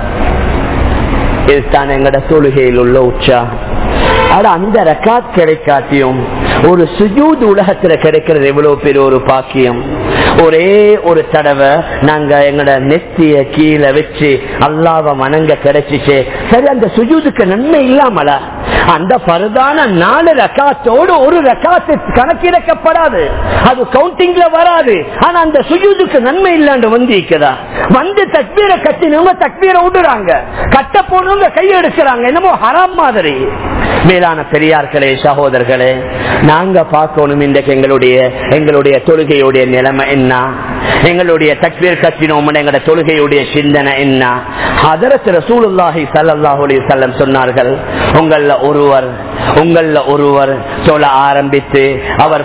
இதுதான் எங்கட தொழுகையில் உள்ள உற்சாகம். அந்த ரக்காத் கிடைக்காட்டியும் ஒரு சுஜூத் உலகத்துல கிடைக்கிறது எவ்வளவு பெரிய ஒரு பாக்கியம். ஒரே ஒரு தடவை நாங்க எங்கட நெத்திய கீழே வச்சு அல்லாஹ்வை வணங்க கிடைச்சிச்சு. சரி, அந்த சுஜூதுக்கு நன்மை இல்லாமல அந்த பரதான நாலு ரக்காத்தோடு ஒரு ரக்காத்து கணக்கிடக்கப்படாது, அது கவுண்டிங்ல வராது. ஆனா அந்த சுஜூதுக்கு நன்மை இல்லாண்டு வந்து இருக்கிறதா, வந்து தக்பீரை கட்டினவங்க தக்பீரை விடுறாங்க, கட்ட போனவங்க கையை எடுக்கிறாங்க, என்னமோ ஹராம் மாதிரி. மேலான பெரியார்களே, சகோதரர்களே, நாங்க பார்க்கணும் இன்றைக்கு எங்களுடைய எங்களுடைய தொழுகையுடைய நிலைமை என்ன, எங்களுடைய தக்பீர் கட்டினோம், எங்களுடைய தொழுகையுடைய சிந்தனை என்ன. ஹதரத் ரசூலுல்லாஹி ஸல்லல்லாஹு அலைஹி வஸல்லம் சொன்னார்கள், உங்கள ஒருவர் உங்கள ஒருவர் சொல்ல ஆரம்பித்து அவர்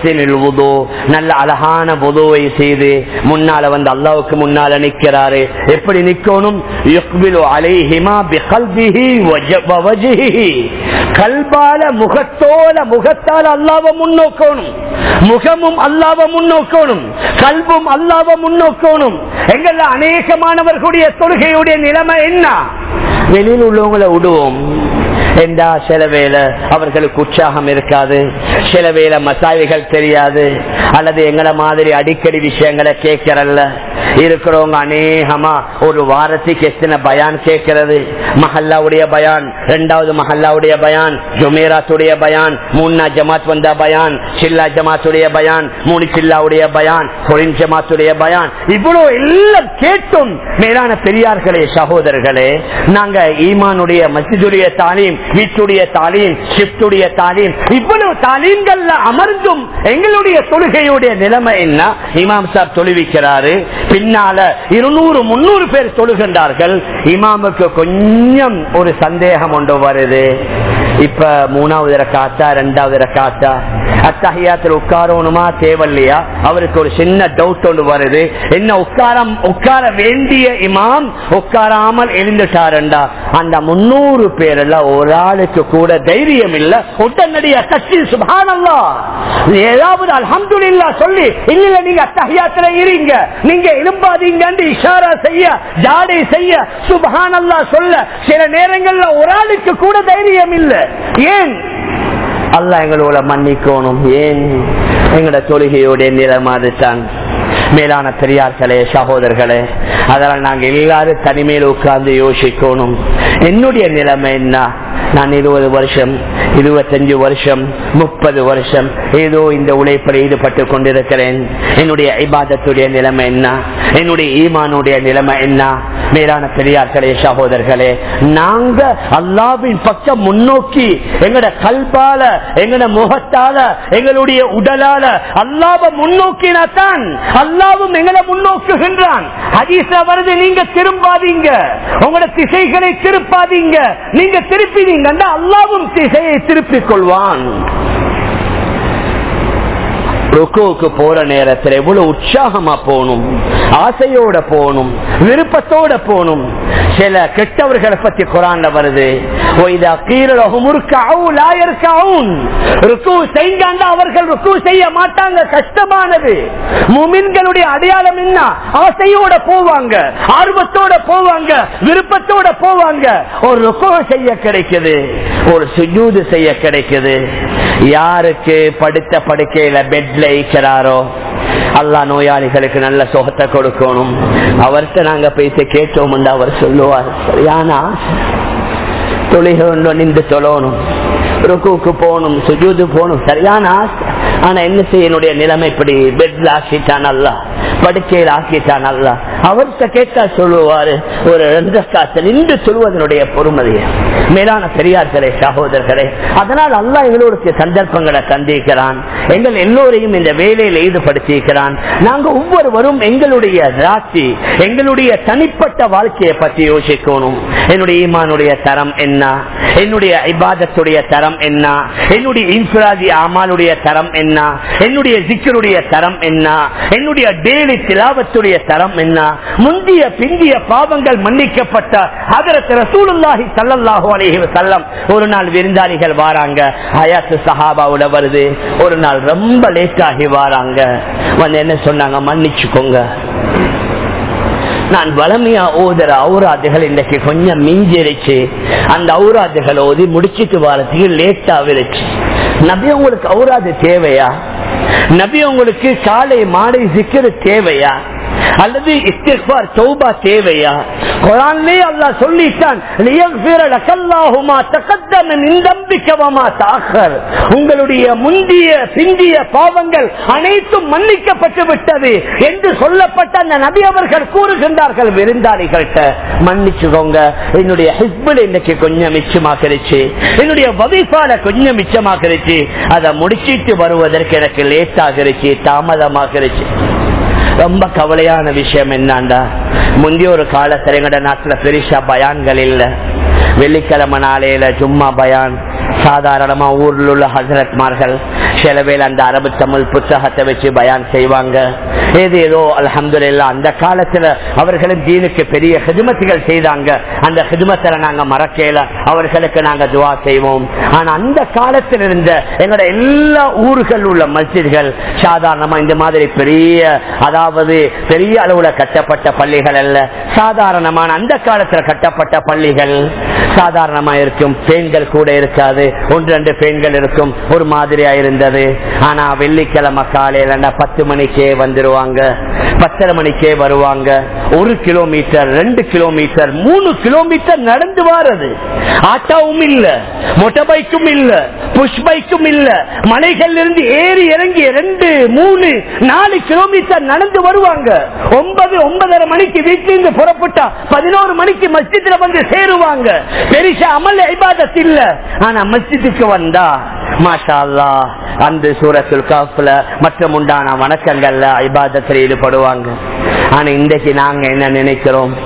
நல்ல அழகான வுதுவை செய்து முன்னால வந்து அல்லாஹ்வுக்கு முன்னால நிற்கிறாரு. எப்படி நிக்கணும்? யுக்பிலு அலைஹிமா பிகல்பிஹி வ வஜ்ஹிஹி, கல்பால முகத்தோல முகத்தால் அல்லாஹ்வை முன்னோக்கணும், முகமும் அல்லாஹ்வை முன்னோக்கணும், கல்பும் அல்லாஹ்வை முன்னோக்கணும். எங்கள்ல அநேகமானவர்களுடைய தொழுகையுடைய நிலைமை என்ன? வெளியில் உள்ளவங்களை விடுவோம் என்றா சில வேளை அவர்களுக்கு உற்சாகம் இருக்காது, சில வேளை மசாவிகள் தெரியாது, அல்லது எங்களை மாதிரி அடிக்கடி விஷயங்களை கேட்கறல்ல இருக்கிறவங்க அநேகமா ஒரு வாரத்துக்கு எத்தனை பயான் கேட்கிறது. மஹல்லாவுடைய பயான், இரண்டாவது மஹல்லாவுடைய பயான், ஜுமேராத்துடைய பயான், மூணா ஜமாத் வந்தா பயான், சில்லா ஜமாத்துடைய பயான், மூணு சில்லாவுடைய பயான், பொரின் ஜமாத்துடைய பயான், இவ்வளவு எல்லாம் கேட்டும் மேலான பெரியார்களே, சகோதரர்களே, நாங்க ஈமானுடைய மஸ்ஜிதுடைய தாலீம், வீட்டுடைய தாலீம், ஷிப்டுடைய தாலீம், இவ்வளவு தாலீம்கள்ல அமர்ந்தும் எங்களுடைய தொழுகையுடைய நிலைமை என்ன? இமாம் சாப் தொழுவிக்கிறாரு, பின்னால இருநூறு முன்னூறு பேர் தொழுகின்றார்கள். இமாமுக்கு கொஞ்சம் ஒரு சந்தேகம் ஒன்று வருது, இப்ப மூணாவது ரக்காத்தா ரெண்டாவது ரக்காத்தா அத்தஹியாத்துல உட்காரணுமா தேவையில்லையா? அவருக்கு ஒரு சின்ன டவுட் ஒன்று வருது. என்ன உட்காரம் உட்கார வேண்டிய இமாம் உட்காராமல் எழுந்துட்டாருண்டா அந்த முன்னூறு பேர்ல ஒரு ஆளுக்கு கூட தைரியம் இல்ல. உடனடியா கட்சி சுப்ஹானல்லாஹ் ஏதாவது அல்ஹம்துலில்லாஹ் சொல்லி இல்ல நீங்க அத்தஹியாத்துல இருங்க, நீங்க எழும்பாதீங்கன்னு இஷாரா செய்ய ஜாடை செய்ய சுப்ஹானல்லாஹ் சொல்ல சில நேரங்கள்ல ஒரு ஆளுக்கு கூட தைரியம் இல்ல. ஏன்? அல்லாஹ் எங்களோட மன்னிக்கணும். ஏன்? எங்களோட தொழுகையோட நிலைமாறுதான். மேலான பெரியார்களே சகோதரர்களே, அதனால் நாங்க எல்லாரும் தனிமையில் உட்கார்ந்து யோசிக்கணும். என்னுடைய நிலைமை என்ன? நான் இருபது வருஷம் இருபத்தஞ்சு வருஷம் முப்பது வருஷம் ஏதோ இந்த உழைப்பில் ஈடுபட்டு கொண்டிருக்கிறேன். என்னுடைய இபாதத்துடைய நிலைமை என்ன? என்னுடைய ஈமானுடைய நிலைமை என்ன? மேலான பெரியார்களே சகோதரர்களே, நாங்க அல்லாஹ்வின் பக்கம் முன்னோக்கி எங்கட கல்பால எங்கட முகத்தால எங்களுடைய உடலால அல்லாஹ்வை முன்னோக்கினாத்தான் அல்லாஹ்வும் எங்களை முன்னோக்குகின்றான். ஹதீஸ்ல வருது, நீங்க திரும்பாதீங்க, உங்களோட திசைகளை திருப்பாதீங்க. நீங்க திருப்பினீங்க அல்லாஹ்வும் திசையை திருப்பிக் கொள்வான். ருக்குவுக்கு போற நேரத்தில் எவ்வளவு உற்சாகமா போகணும், ஆசையோட போகணும், விருப்பத்தோட போகணும். சில கெட்டவர்களை பத்தி குர்ஆன்ல வருது, அவர்கள் ருக்கு செய்ய மாட்டாங்க, கஷ்டமானது. முஃமின்களுடைய அடையாளம் என்ன? ஆசையோட போவாங்க, ஆர்வத்தோட போவாங்க, விருப்பத்தோட போவாங்க. ஒரு ருக்கு செய்ய கிடைக்குது, ஒரு சுஜூது செய்ய கிடைக்குது. யாருக்கு படுத்த படுக்கையில பெட்ல இருக்கிறாரோ அல்லாஹ் நோயாளிகளுக்கு நல்ல சுகத்தை கொடுக்கணும். அவர்கிட்ட நாங்க பேசி கேட்டோம், அவர் சொல்லுவார், சரியான தொழுகை நின்று தொழணும், ருக்குவுக்கு போகணும், சுஜூது போகணும், சரியான ஆசை. ஆனா என்ன செய்ய, என்னுடைய நிலைமை இப்படி பெட்ல ஆக்கிட்டான் அல்லாஹ், படுக்கையில் ஆக்கிட்டான் அல்லாஹ். அவர்கிட்ட கேட்டா சொல்லுவாரு, ஒரு ரெண்டு காசு நின்று சொல்வதனுடைய பொறுமதியை. மேலான பெரியார்களே சகோதரர்களே, அதனால் அல்லாஹ் எங்களோட சந்தர்ப்பங்களை தந்திருக்கிறான், எங்கள் எல்லோரையும் இந்த வேலையில் ஈடுபடுத்தியிருக்கிறான். நாங்க ஒவ்வொருவரும் எங்களுடைய ராசி எங்களுடைய தனிப்பட்ட வாழ்க்கையை பற்றி யோசிக்கணும். என்னுடைய ஈமானுடைய தரம் என்ன? என்னுடைய இபாதத்துடைய தரம் என்ன? என்னுடைய இன்ஃபிராதி அமாலுடைய தரம் என்ன? என்னுடைய ஜிக்ருடைய தரம் என்ன? என்னுடைய டெய்லி திலாவத்துடைய தரம் என்ன? முந்திய பிந்திய பாவங்கள் மன்னிக்கப்பட்ட ஹஜ்ரத் ரசூலுல்லாஹி ஸல்லல்லாஹு அலைஹி வஸல்லம் ஒரு நாள் விருந்தாளிகள் வாராங்க, ஹயாத்து சஹாபாவுல வருது. ஒரு நாள் ரொம்ப லேட் ஆகி வாராங்க, வந்து என்ன சொன்னாங்க, மன்னிச்சுக்கோங்க, நான் வளமையா ஓதுற ஔராதுகள் இன்னைக்கு கொஞ்சம் மிஞ்சிருச்சு, அந்த ஔராதுகள் ஓதி முடிச்சிட்டு வரதுக்கு லேட் ஆகிருச்சு. நபி உங்களுக்கு ஔராது தேவையா? நபி உங்களுக்கு காலை மாலை ஜிக்ர் தேவையா? அல்லது இஸ்திக்பார் தௌபா தேவையா? குர்ஆன்லே அல்லாஹ் சொல்லிட்டான், லியக்ஃபிர லக்கல்லாஹு மா தகத்தம மின் தம்பிக வ மா தஅக்கர். உங்களுடைய முந்திய பிந்திய பாவங்கள் அனைத்தும் மன்னிக்கப்பட்டு விட்டது என்று சொல்லப்பட்ட அந்த நபி அவர்கள் கூறுகின்றார்கள் விருந்தாளிகள்கிட்ட, மன்னிச்சுக்கோங்க, என்னுடைய ஹிஸ்பில் இன்னைக்கு கொஞ்சம் மிச்சமாக்கிருச்சு, என்னுடைய வதீஃபால கொஞ்சம் மிச்சமாக்கிருச்சு, அதை முடிச்சிட்டு வருவதற்கு எனக்கு லேட் ஆகிருச்சு, தாமதமாகிருச்சு. ரொம்ப கவலையான விஷயம் என்னண்டா, முந்தைய ஒரு காலத்துல எங்கட நாட்டுல பெருசா பயான்கள் இல்ல. வெள்ளிக்கிழமை நாளையில ஜும்மா பயான், சாதாரணமா ஊர்ல உள்ள ஹசரத்மார்கள் சில வேளை அந்த அரபு தமிழ் புத்தகத்தை வச்சு பயான் செய்வாங்க. ஏது ஏதோ அல்ஹம்துலில்லாஹ் அந்த காலத்துல அவர்களும் தீனுக்கு பெரிய ஹிதுமத்துகள் செய்தாங்க. அந்த ஹிதுமத்துல நாங்க மறக்கல, அவர்களுக்கு நாங்க துவா செய்வோம். ஆனா அந்த காலத்தில் இருந்த எங்களோட எல்லா ஊர்கள் உள்ள மஸ்ஜித்கள் சாதாரணமா இந்த மாதிரி பெரிய, அதாவது பெரிய அளவுல கட்டப்பட்ட பள்ளிகள் அல்ல, சாதாரணமான அந்த காலத்துல கட்டப்பட்ட பள்ளிகள் சாதாரணமா இருக்கும். பெண்கள் கூட இருக்காது, ஒன்று ரெண்டு பெண்கள் இருக்கும், ஒரு மாதிரியா இருந்தது. ஆனா வெள்ளிக்கிழமை காலையில பத்து மணிக்கே வந்துருவாங்க, பத்தரை மணிக்கே வருவாங்க. ஒரு கிலோமீட்டர், ரெண்டு கிலோமீட்டர், மூணு கிலோமீட்டர் நடந்து வாரது. ஆட்டோவும் இல்ல, மோட்டார் பைக்கும் இல்ல, புஷ் பைக்கும் இல்ல, மலைகள் இருந்து ஏறி இறங்கி ரெண்டு மூணு நாலு கிலோமீட்டர் நடந்து வருவாங்க. ஒன்பது ஒன்பதரை மணிக்கு வீட்டிலிருந்து புறப்பட்டா பதினோரு மணிக்கு மஸ்ஜித்ல வந்து சேருவாங்க. பெரிசா அமல் இபாதத் இல்ல, ஆனா மஸ்ஜிதுக்கு வந்தா மாஷா அல்லாஹ் அந்த சூரத்துல் கஹ்ஃப்ல மற்ற உண்டான வணக்கங்கள்ல இபாதத்தில் ஈடுபடுவாங்க. ஆனா இன்றைக்கு நாங்க என்ன நினைக்கிறோம்,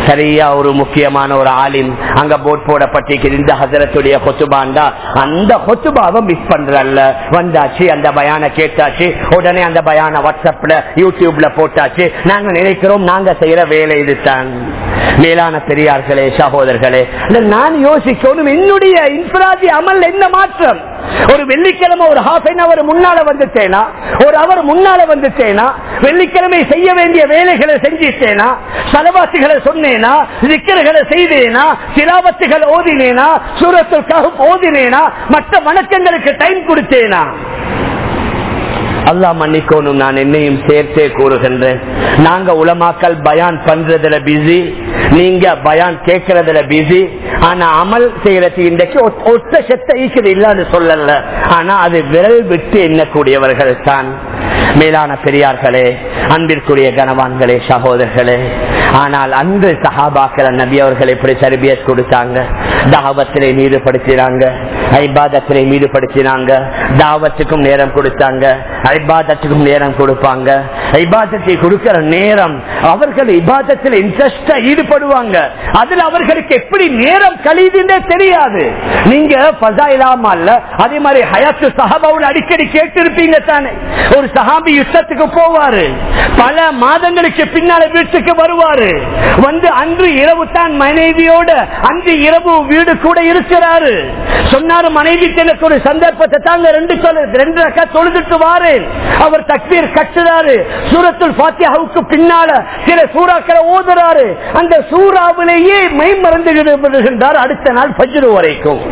சரியா ஒரு முக்கியமான ஒரு ஆலிம் அங்க போட் போடப்பட்டிருக்கிற இந்த ஹசரத்துடைய ஹொத்துபாண்டா அந்த ஹொத்துபாவை மிஸ் பண்றல்ல. வந்தாச்சு, அந்த பயான கேட்டாச்சு, உடனே அந்த பயான வாட்ஸ்அப்ல யூடியூப்ல போட்டாச்சு. நாங்க நினைக்கிறோம் நாங்க செய்யற வேலை இதுதான். மேலான பெரியார்களே, சகோதரர்களே, நான் யோசிக்கணும் என்னுடைய இன்ஃபிராதி அமல் என்ன மாற்றம். ஒரு வெள்ளிக்கிழமை ஒரு ஹாஃப் அன் அவர் முன்னால வந்துட்டேனா, ஒரு அவர் முன்னால வந்துட்டேனா, வெள்ளிக்கிழமை செய்ய வேண்டிய வேலைகளை செஞ்சிட்டேனா, சலவாத்துகளை சொன்னேனா, திக்ருகளை செய்தேனா, திலாவத்துகள் ஓதினேனா, சூரத்துல் கஹ்ஃப் ஓதினேனா, மற்ற வணக்கங்களுக்கு டைம் கொடுத்தேனா? அல்லாஹ் மன்னிக்கணும், நான் என்னையும் சேர்த்தே கூறுகின்றேன். நாங்க உலமாக்கள் பயான் பண்றதுல பிஸி, நீங்க பயான் கேட்கறதுல பிஸி. ஆனா அமல் செய்யறது இன்றைக்கு ஒத்த செத்த ஈக்குது இல்லன்னு சொல்லல, ஆனா அது விரல் விட்டு எண்ணக்கூடியவர்கள் தான். மேலான பெரியார்களே, அன்பிற்குரிய கனவான்களே, சகோதரர்களே, ஆனால் அன்று சஹாபாக்கள் நபி அவர்கள் எப்படி தர்பியத் கொடுத்தாங்க, தாவத்திலே ஈடுபடுத்தினாங்க, ஐபாதத்திலே ஈடுபடுத்தினாங்க, தாவத்துக்கும் நேரம் கொடுத்தாங்க, ஐபாதத்துக்கும் நேரம் கொடுப்பாங்க. ஐபாதத்தை கொடுக்கிற நேரம் அவர்கள் இபாதத்தில் இன்ட்ரெஸ்டா ஈடுபடுவாங்க. அதில் அவர்களுக்கு எப்படி நேரம் கழியுதுன்னே தெரியாது. நீங்க ஃபஸாயிலாம அல்ல, அதே மாதிரி ஹயாத்து சஹாபாவுல அடிக்கடி கேட்டிருப்பீங்க தானே. ஒரு சஹாபி யுத்தத்துக்கு போவாரு, பல மாதங்களுக்கு பின்னால வீட்டுக்கு வருவாரு, வந்து அன்று இரவு தான் மனைவியோட அன்று இரவு வீடு கூட இருக்கிறாரு. சொன்னாரு, மனைவி எனக்கு ஒரு சந்தர்ப்பத்தை தாங்க, ரெண்டு ரெண்டு ரக்கா தொழுதுட்டு வாரேன். அவர் தக்பீர் கட்டுறாரு, சூரத்துல் ஃபாத்திஹாவுக்கு பின்னால சில சூறாக்களை ஓதுறாரு. அந்த சூறாவிலேயே மெய் மறந்து விடுகின்றார் அடுத்த நாள் ஃபஜ்ர் வரைக்கும்.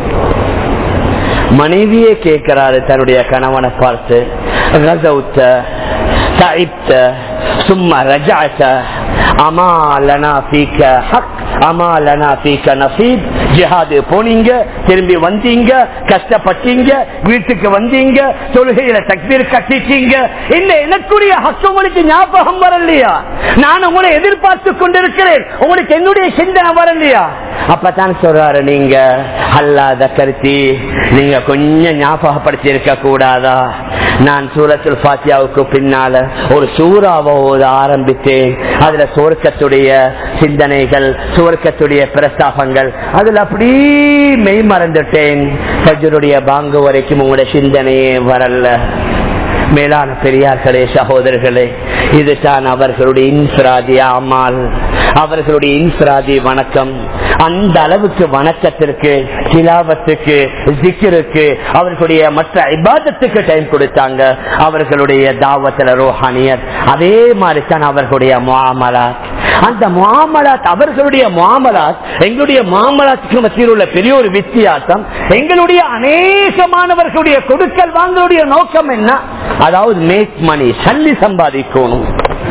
மனைவியே கேட்கிறாரு தன்னுடைய கணவனை பார்த்து, கஸவுத தஇப்த சும்ம ரஜஅத அமா லனா ஃபீக ஹக் அமா லனா ஃபீக நஸீப். ஜிஹாது போனீங்க, திரும்பி வந்தீங்க, கஷ்டப்பட்டீங்க, வீட்டுக்கு வந்தீங்க, தொழுகையில தக்பீர் கட்டிட்டீங்க, இல்ல எனக்குரிய ஹக் உங்களுக்கு ஞாபகம் வரலையா? நான் உங்களை எதிர்பார்த்து கொண்டிருக்கிறேன், உங்களுக்கு என்னுடைய சிந்தனை வரலையா? அப்பதான் சொல்றாரு, நீங்க அல்லாத கருத்தி நீங்க கொஞ்சம் ஞாபகப்படுத்தி இருக்க கூடாதா? நான் சூரத்துல் ஃபாத்திஹாவுக்கு பின்னால ஒரு சூறாவை ஓத ஆரம்பித்தேன். அதுல சுவர்க்கத்துடைய சிந்தனைகள், சுவர்க்கத்துடைய பிரஸ்தாபங்கள், அதுல அப்படி மெய் மறந்துட்டேன். ஃபஜ்ருடைய பாங்கு வரைக்கும் உங்களுடைய சிந்தனையே வரல. மேலான பெரியார்களே, சகோதரர்களே, இதுதான் அவர்களுடைய இன்ஃபிராதி அமால், அவர்களுடைய இன்ஃபிராதி வணக்கம். அந்த அளவுக்கு வணக்கத்திற்கு, திலாவத்துக்கு, ஜிக்ருக்கு, அவர்களுடைய மற்ற இபாதத்துக்கு டைம் கொடுத்தாங்க. அவர்களுடைய தாவத்துல ரோஹானியத், அதே மாதிரி தான் அவர்களுடைய முஆமலாத். அந்த முஆமலாத், அவர்களுடைய முஆமலாத் எங்களுடைய முஆமலாத்துக்கு மத்தியில் உள்ள பெரிய ஒரு வித்தியாசம். எங்களுடைய அநேகமானவர்களுடைய கொடுக்கல் வாங்களுடைய நோக்கம் என்ன? அதாவது மேக் மணி, சல்லி சம்பாதிக்கணும்,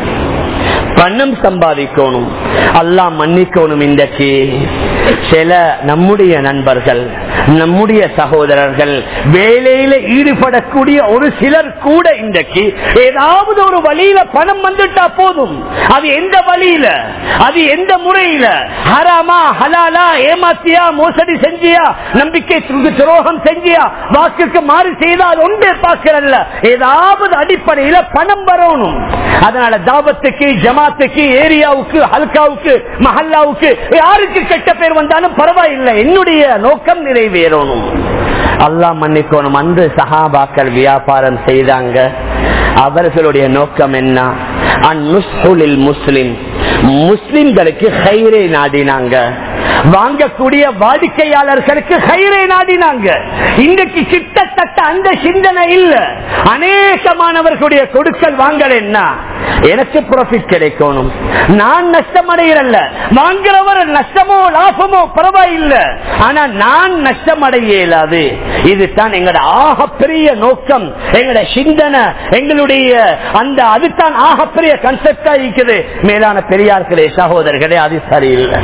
பணம் சம்பாதிக்கணும். அல்லாஹ் மன்னிக்கணும். இன்றைக்கு சில நம்முடைய நண்பர்கள், நம்முடைய சகோதரர்கள், வேலையில ஈடுபடக்கூடிய ஒரு சிலர் கூட இன்றைக்கு ஏதாவது ஒரு வழியில பணம் வந்துட்டா போதும். அது எந்த வழியில, அது எந்த முறையில, ஹராமா ஹலாலா, ஏமாத்தியா, மோசடி செஞ்சியா, நம்பிக்கை துரோகம் செஞ்சியா, வாக்குக்கு மாறி செய்தால் ஒன்றே பார்க்கிறல்ல, ஏதாவது அடிப்படையில பணம் வரணும். அதனால தாவத்துக்கு, ஜமாத்துக்கு, ஏரியாவுக்கு, ஹல்காவுக்கு, மஹல்லாவுக்கு யாருக்கு கெட்ட பேர் வந்தாலும் பரவாயில்லை, என்னுடைய நோக்கம் நிறைவேறணும். அல்லாஹ் மன்னிக்கணும். அன்று சஹாபாக்கள் வியாபாரம் செய்தாங்க. அவர்களுடைய நோக்கம் என்ன? அந்நுஸ்ஹுலில் முஸ்லிம், முஸ்லிம்களுக்கு ஹைரே நாடினாங்க. வாங்கக்கூடிய வாடிக்கையாளர்களுக்கு ஹைரே நாடினாங்க. இன்றைக்கு கிட்டத்தட்ட அந்த சிந்தனை இல்ல. அநேகமானவர்களுடைய கொடுக்கல் வாங்கல் என்ன? எனக்கு ப்ராஃபிட் கிடைக்கணும், நான் நஷ்டமடைகிறல்ல, வாங்குறவர் நஷ்டமோ லாபமோ பரவாயில்லை, ஆனா நான் நஷ்டமடைய இயலாது. இதுதான் எங்களோட ஆகப்பெரிய நோக்கம், எங்களோட சிந்தனை, எங்களுடைய அந்த அதுதான் ஆகப்பெரிய கன்செப்டா இருக்குது. மேலான பெரியார்களே, சகோதரர்களே, அது சரியில்லை.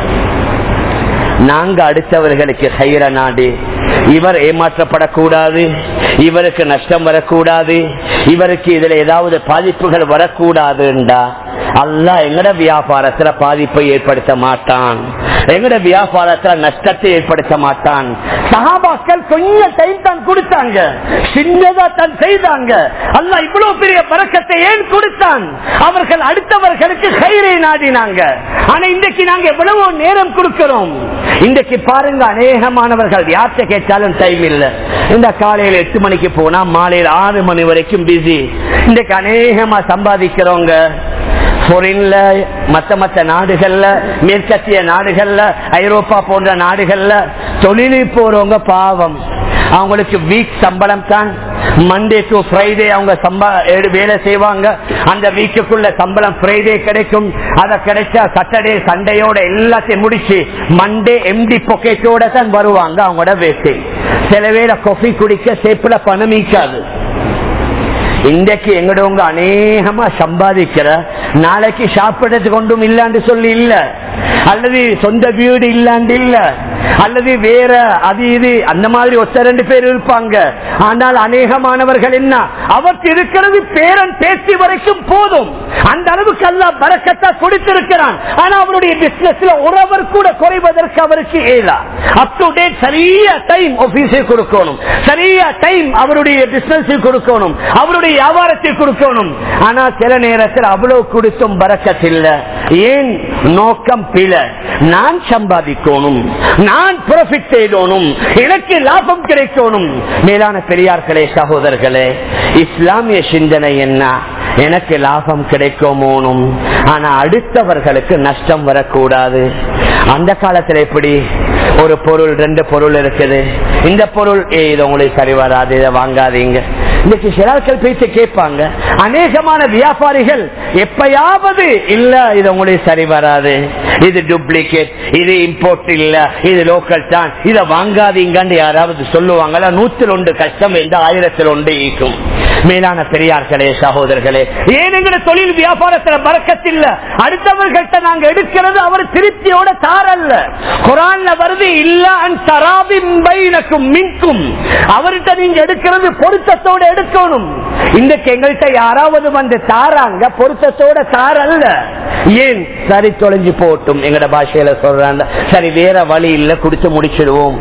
நாங்க அடுத்தவர்களுக்கு ஹைர நாடி, இவர் ஏமாற்றப்படக்கூடாது, இவருக்கு நஷ்டம் வரக்கூடாது, இவருக்கு இதுல ஏதாவது பாதிப்புகள் வரக்கூடாதுண்டா அல்லாஹ் எங்கட வியாபாரத்துல பாதிப்பை ஏற்படுத்த மாட்டான். எங்கட வியாபாரத்துல நஷ்டத்தை ஏற்படுத்த மாட்டான். சஹாபாக்கள் கொஞ்சம் டைம் தான் கொடுத்தாங்க, சின்னதா தான் செய்தாங்க. அல்லாஹ் இவ்வளவு பெரிய பரக்கத்தை ஏன் கொடுத்தான்? அவர்கள் அடுத்தவர்களுக்கு கயிறை நாடினாங்க. ஆனா இன்றைக்கு நாங்க எவ்வளவு நேரம் கொடுக்கிறோம். இன்றைக்கு பாருங்க, அநேகமானவர்கள் யார்கிட்ட கேட்டாலும் டைம் இல்ல. இந்த காலையில எட்டு மணிக்கு போனா மாலையில் ஆறு மணி வரைக்கும் பிஸி. இன்றைக்கு அநேகமா சம்பாதிக்கிறவங்க ஃபாரின்ல, மத்த மத்த நாடுகள்ல, மேற்கத்திய நாடுகள்ல, ஐரோப்பா போன்ற நாடுகள்ல தொழிலில் போறவங்க பாவம், அவங்களுக்கு வீக் சம்பளம் தான். மண்டே டு ஃப்ரைடே அவங்க வேலை செய்வாங்க. அந்த வீக்குள்ள சம்பளம் ஃப்ரைடே கிடைக்கும். அதை கிடைச்சா சாட்டர்டே சண்டையோட எல்லாத்தையும் முடிச்சு மண்டே எம்டி பாக்கெட்டோட தான் வருவாங்க அவங்களோட வேட்டை. சில வேளை காஃபி குடிக்க சேப்புல பணம் ஈக்காது. இன்றைக்கு எங்கடவங்க அநேகமா சம்பாதிக்கிற, நாளைக்கு சாப்பிடறது கொண்டும் இல்லாண்டு சொல்லி இல்ல, அல்லது சொந்த வீடு இல்லாண்டு இல்ல, அல்லது வேற அது இது அந்த மாதிரி ஒத்த ரெண்டு பேர் இருப்பாங்க. ஆனால் அநேகமானவர்கள் என்ன, அவருக்கு இருக்கிறது பேரன் பேச்சு வரைக்கும் போதும். அந்த அளவுக்கு அல்லாஹ் பரக்கத்தா கொடுத்திருக்கிறான். ஆனா அவருடைய பிசினஸ்ல ஒரு அவர் கூட குறைவதற்கு அவருக்கு ஏலா. அப் டு டேட் சரியா டைம் ஆபீஸை கொடுக்கணும், சரியா டைம் அவருடைய பிசினஸ் கொடுக்கணும், அவருடைய வியாபாரத்தை கொடுக்கணும். ஆனா சில நேரத்தில் அவ்வளவு கொடுத்தும் பரக்கத் இல்ல. ஏன்? நோக்கம் பிழை. நான் சம்பாதிக்கணும், நான் ப்ராஃபிட் செய்யணும், எனக்கு லாபம் கிடைக்கணும். மேலான பெரியார்களே, சகோதரர்களே, இஸ்லாமிய சிந்தனை என்ன? எனக்கு லாபம் கிடைக்கணும், ஆனா அடுத்தவர்களுக்கு நஷ்டம் வரக்கூடாது. அந்த காலத்துல எப்படி ஒரு பொருள் ரெண்டு பொருள் இருக்குது, இந்த பொருள் இது உங்களுக்கு சரி வராது, இதை வாங்காதீங்க. இன்னைக்கு சிலாக்கள் பேச்சு கேட்பாங்க. அநேகமான வியாபாரிகள் எப்பயாவது இல்ல இது உங்களுக்கு சரி வராது, இது டூப்ளிகேட், இது இம்போர்ட் இல்ல, இது லோக்கல் தான், இதை வாங்காதீங்கன்னு யாராவது சொல்லுவாங்களா? நூற்றில் ஒன்று கஷ்டம் என்று ஆயிரத்தில் ஒன்று ஈக்கும். மேலான பெரியார்களே, சகோதரர்களே, ஏன் எங்க தொழில் வியாபாரத்துல பரக்கத் இல்ல? அடுத்தவர்கள்ட்ட நாங்க எடுக்கிறது அவர் திருப்தியோட தாரல்ல. குர்ஆன்ல வருது, இல்ல அன் தராபின் பைனக்கும் மின்கும், அவர்கிட்ட நீங்க எடுக்கிறது பொருத்தத்தோட எடுக்கணும். இன்றைக்கு எங்கள்கிட்ட யாராவது வந்து தாராங்க, பொருத்தத்தோட தாரல்ல. ஏன்? சரி தொலைஞ்சு போட்டும், எங்கட பாஷையில சொல்றாங்க, சரி வேற வழி இல்ல, குடிச்சு முடிச்சிடுவோம்.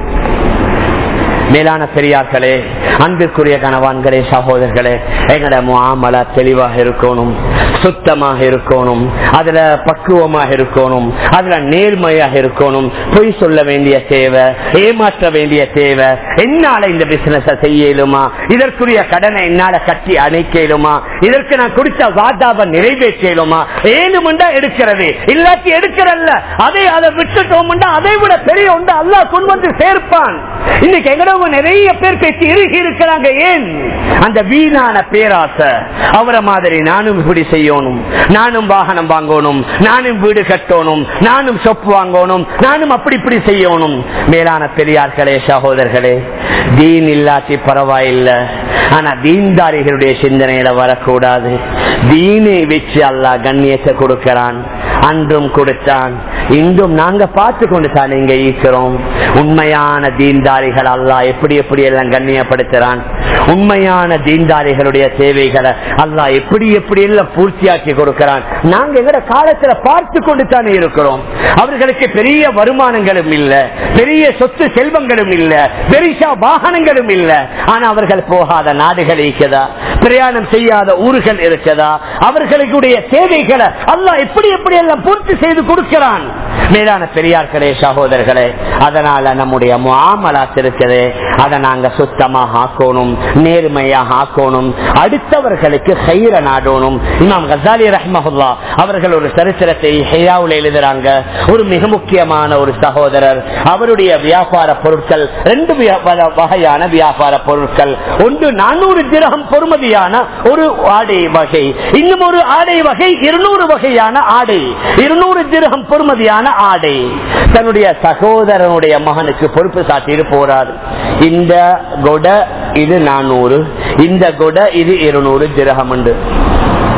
மேலான பெரியார்களே, அன்பிற்குரிய கணவான்களே, சகோதரர்களே, எங்கட முஆமலா தெளிவாக இருக்கணும், சுத்தமாக இருக்கணும், அதுல பக்குவமாக இருக்கணும், அதுல நேர்மையாக இருக்கணும். பொய் சொல்ல வேண்டிய தேவை, ஏமாற்ற வேண்டிய தேவை. என்னால இந்த பிசினஸ் செய்யலுமா, இதற்குரிய கடனை என்னால கட்டி அணைக்கலுமா, இதற்கு நான் கொடுத்த வாதாவை நிறைவேற்றலுமா, ஏழுமண்டா எடுக்கிறது, இல்லாட்டி எடுக்கிறல்ல, அதை அதை விட்டுட்டோம்டா அதை விட பெரிய ஒன்று அல்லாஹ் கொண்டு வந்து சேர்ப்பான். இன்னைக்கு எங்கட நிறைய பேர் பேசி இறுகி இருக்கிறாங்க. ஏன்? அந்த வீணான பேராசை. அவரை மாதிரி நானும் இப்படி செய்யணும், நானும் வாகனம் வாங்கணும், நானும் வீடு கட்டணும், நானும் சொப்பு வாங்கணும், நானும் அப்படி இப்படி செய்யணும். மேலான பெரியார்களே, சகோதரர்களே, தீன் இல்லாட்டி பரவாயில்லை, ஆனா தீன்தாரிகளுடைய சிந்தனையில வரக்கூடாது. தீனை வச்சு அல்லாஹ் கண்ணியத்தை கொடுக்கிறான், அன்றும் கொடுத்தான், இன்றும் நாங்க பார்த்து கொண்டு தான் இங்க ஈக்கிறோம். உண்மையான தீன்தாரிகள் அல்லாஹ் எப்படி எப்படி எல்லாம் கண்ணியப்படுத்துறான். உண்மையான தீன்தாரிகளுடைய தேவைகளை அல்லாஹ் எப்படி எப்படி எல்லாம் பூர்த்தியாக்கி கொடுக்கிறான். நாங்க எங்கட காலத்துல பார்த்து கொண்டு தானே இருக்கிறோம். அவர்களுக்கு பெரிய வருமானங்களும் இல்ல, பெரிய சொத்து செல்வங்களும் இல்ல, பெரிய வாகனங்களும் இல்ல. ஆனா அவர்கள் போகாத நாடுகள் இருக்குதா, பிரயாணம் செய்யாத ஊர்கள் இருக்குதா, அவர்களுடைய தேவைகளை அல்லாஹ் எப்படி எப்படி எல்லாம் பூர்த்தி செய்து கொடுக்கிறான். மேலான பெரியார்களே, சகோதரர்களே, அதனால நம்முடைய முஆமலாத் இருக்குது, அதை நாங்க சுத்தமாக ஆக்கணும், நேர்மையாக ஆக்கணும், அடுத்தவர்களுக்கு கைர நாடணும். இமாம் கஸாலி ரஹ்மஹுல்லாஹ் அவர்கள் ஒரு சரித்திரத்தை ஹியாவுல எழுதுறாங்க. ஒரு மிக முக்கியமான ஒரு சகோதரர், அவருடைய வியாபார பொருட்கள் ரெண்டு வகையான வியாபார பொருட்கள். ஒன்று நானூறு திரகம் பொறுமதியான ஒரு ஆடை வகை, இன்னும் ஒரு ஆடை வகை இருநூறு வகையான ஆடை, இருநூறு திரகம் பொறுமதியான ஆடை. தன்னுடைய சகோதரனுடைய மகனுக்கு பொறுப்பு சாட்டிட்டு போறார். இந்த கொடை இது நானூறு, இந்த கொடை இது இருநூறு திரகம் உண்டு.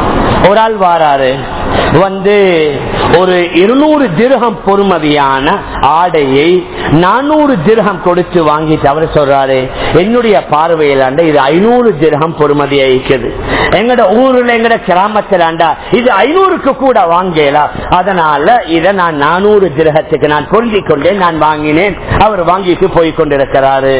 ஒரு ஆள் வாராரு, வந்து ஒரு இருநூறு திர்ஹம் பொறுமதியான ஆடையை நானூறு திர்ஹம் கொடுத்து வாங்கிட்டு அவர் சொல்றாரு, என்னுடைய பார்வையில் இது ஐநூறு திர்ஹம் பொறுமதியா இருக்குது, எங்கட ஊர்ல எங்கட கிராமத்தில் இது ஐநூறுக்கு கூட வாங்கலாம், அதனால இதை நான் நானூறு திர்ஹத்துக்கு நான் பொருந்திக் கொண்டேன், நான் வாங்கினேன். அவர் வாங்கிட்டு போய் கொண்டிருக்கிறாரு.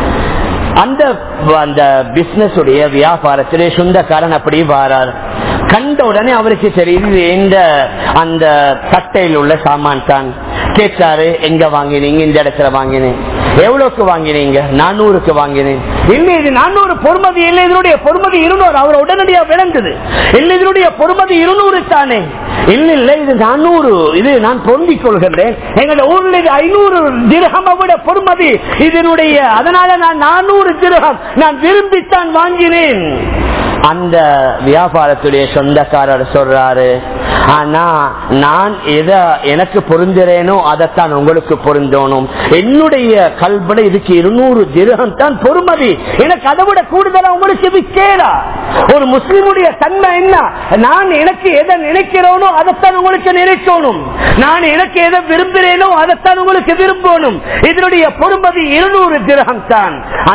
அந்த அந்த பிசினஸ் உடைய வியாபாரத்திலே சொந்தக்காரன் அப்படி வாரார். கண்ட உடனே அவருக்கு தெரியுது இந்த அந்த தட்டையில் உள்ள சாமான் தான். கேட்டாரு, எங்க வாங்கினீங்க? இந்த இடத்துல வாங்கினேன். எவ்வளவுக்கு வாங்கினீங்க? நானூறுக்கு வாங்கினேன். இல்லை, இது நானூறு பொறுமதி இல்லை, இதனுடைய பொறுமதி இருநூறு. அவர் உடனடியாக விளங்குது, இல்லை இதனுடைய பொறுமதி இருநூறு தானே. இல்ல இல்ல, இது நானூறு, இது நான் பொருந்திக் கொள்கின்றேன். எங்களோட ஊரில் இது ஐநூறு திர்ஹம் விட பொறுமதி இதனுடைய, அதனால நான் நானூறு திர்ஹம் நான் விரும்பித்தான் வாங்கினேன். அந்த வியாபாரத்துடைய சொந்தக்காரர் சொல்றாரு, ஆனா நான் எதை எனக்கு பொருந்துறேனோ அதைத்தான் உங்களுக்கு பொருந்தோனும். என்னுடைய கல்பனை இதுக்கு இருநூறு திர்ஹம் தான் பொறுமதி, எனக்கு அதை விட கூடுதலா உங்களுக்கு விற்கேடா. ஒரு முஸ்லிமுடைய தன்மை என்ன? நான் எனக்கு எதை நினைக்கிறேனோ அதைத்தான் உங்களுக்கு நினைக்கணும், நான் எனக்கு எதை விரும்புகிறேனோ அதைத்தான் உங்களுக்கு விரும்பணும். இதனுடைய பொறுமதி இருநூறு திர்ஹம் தான்.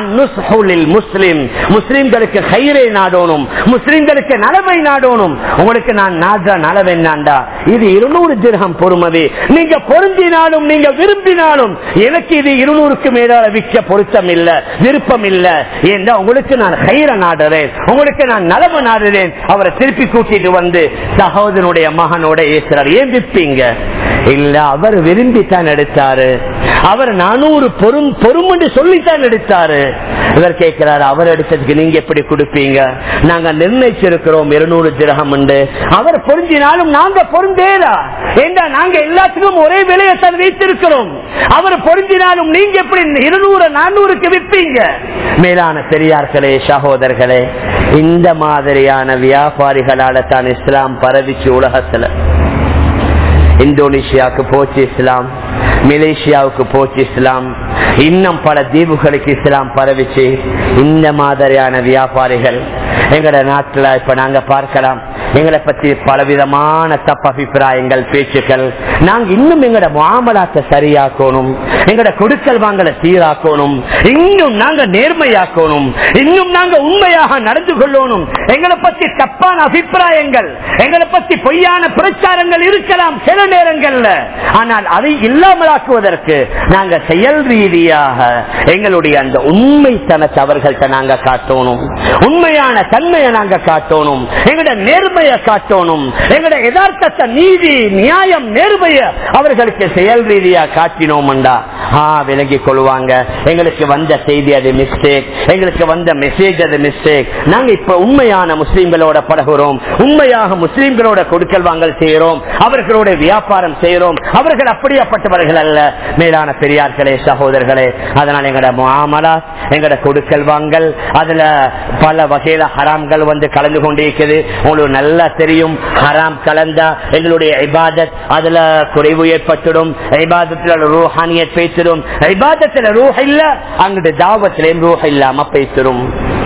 முஸ்லிம் முஸ்லிம்களுக்கு கைரே நாடணும், முஸ்லிம்களுக்கு நலவை நாடணும். உங்களுக்கு நான் நாடுற நலவை என்னண்டா, இது இருநூறு திர்ஹம் பொறுமதி. நீங்க பொருந்தினாலும் நீங்க விரும்பினாலும் எனக்கு இது இருநூறுக்கு மேலால விற்க பொருத்தம் இல்ல, விருப்பம் இல்ல. ஏன்னா உங்களுக்கு நான் கைர நாடுறேன், உங்களுக்கு நான் நலவு நாடுறேன். அவரை திருப்பி கூட்டிட்டு வந்து சகோதரனுடைய மகனோட ஏசுறார். ஏன் விற்பீங்க? இல்ல, அவர் விரும்பித்தான் எடுத்தாரு, அவர் நானூறு பொறும் பொறுமுன்னு சொல்லித்தான் எடுத்தாரு. இவர் கேட்கிறாரு, அவர் எடுத்ததுக்கு நீங்க எப்படி கொடுப்பீங்க? நாங்க நிர்ணயிச்சிருக்கிறோம் இருநூறு திர்ஹம் உண்டு. அவர் பொருந்தினாலும் நாங்க பொருந்தேரா, ஏண்டா நாங்க எல்லாத்துக்கும் ஒரே விலையத்தான் வைத்திருக்கிறோம். அவர் பொருந்தினாலும் நீங்க எப்படி இருநூறு நானூறுக்கு விற்பீங்க? மேலான பெரியார்களே, சகோதரர்களே, இந்த மாதிரியான வியாபாரிகளால தான் இஸ்லாம் பரவிச்சு உலகத்துல. இந்தோனேஷியாவுக்கு போச்சு இஸ்லாம், மலேசியாவுக்கு போச்சு இஸ்லாம், இன்னும் பல தீவுகளுக்கு இஸ்லாம் பரவிச்சு. இந்த மாதிரியான வியாபாரிகள் எங்கட நாட்டுல இப்ப நாங்க பார்க்கலாம். எங்களை பற்றி பலவிதமான தப்பு அபிப்பிராயங்கள், பேச்சுக்கள். நாங்க இன்னும் எங்கட முஆமலாத்தை சரியாக்கணும், எங்கட கொடுக்கல் வாங்கல சீராக்கணும், இன்னும் நாங்க நேர்மையாக்கணும், இன்னும் நாங்க உண்மையாக நடந்து கொள்ளணும். எங்களை பற்றி தப்பான அபிப்பிராயங்கள், எங்களை பற்றி பொய்யான பிரச்சாரங்கள் இருக்கலாம் சில நேரங்கள்ல. ஆனால் அதை இல்லாமலாக்குவதற்கு நாங்க செயல் ரீதியாக எங்களுடைய அந்த உண்மைத்தனத்தை அவர்கள்ட்ட நாங்க காட்டணும், உண்மையான தன்மையை நாங்க காட்டணும், எங்கட நேர்மையை காட்டணும், எங்கட யதார்த்தத்தை, நீதி, நியாயம், நேர்மையை அவர்களுக்கு செயல் ரீதியா காட்டினோம்டா விலகிக் கொள்வாங்க. எங்களுக்கு வந்த செய்தி அது மிஸ்டேக், எங்களுக்கு வந்த மெசேஜ் அது மிஸ்டேக். நாங்க இப்ப உண்மையான முஸ்லீம்களோட பழகுறோம், உண்மையாக முஸ்லீம்களோட கொடுக்கல் வாங்கல் செய்யறோம், அவர்களோட வியாபாரம் செய்யறோம். அவர்கள் அப்படியாப்பட்டவர்கள் அல்ல. மேலான பெரியார்களே, சகோதரர்களே, அதனால எங்கட முஆமலா, எங்கட கொடுக்கல் வாங்கல், அதுல பல வகையில ஹராம்கள் வந்து கலந்து கொண்டிருக்கிறது. உங்களுக்கு நல்லா தெரியும், ஹராம் கலந்தா எங்களுடைய இபாதத் அதுல குறைவு ஏற்பட்டுடும், இபாதத்துல ரூஹானியத் பேசிடும், இபாதத்துல ரூஹ் இல்ல, அங்கிட்டு தாவத்திலேயும் ரூஹ் இல்லாம பேசிடும்.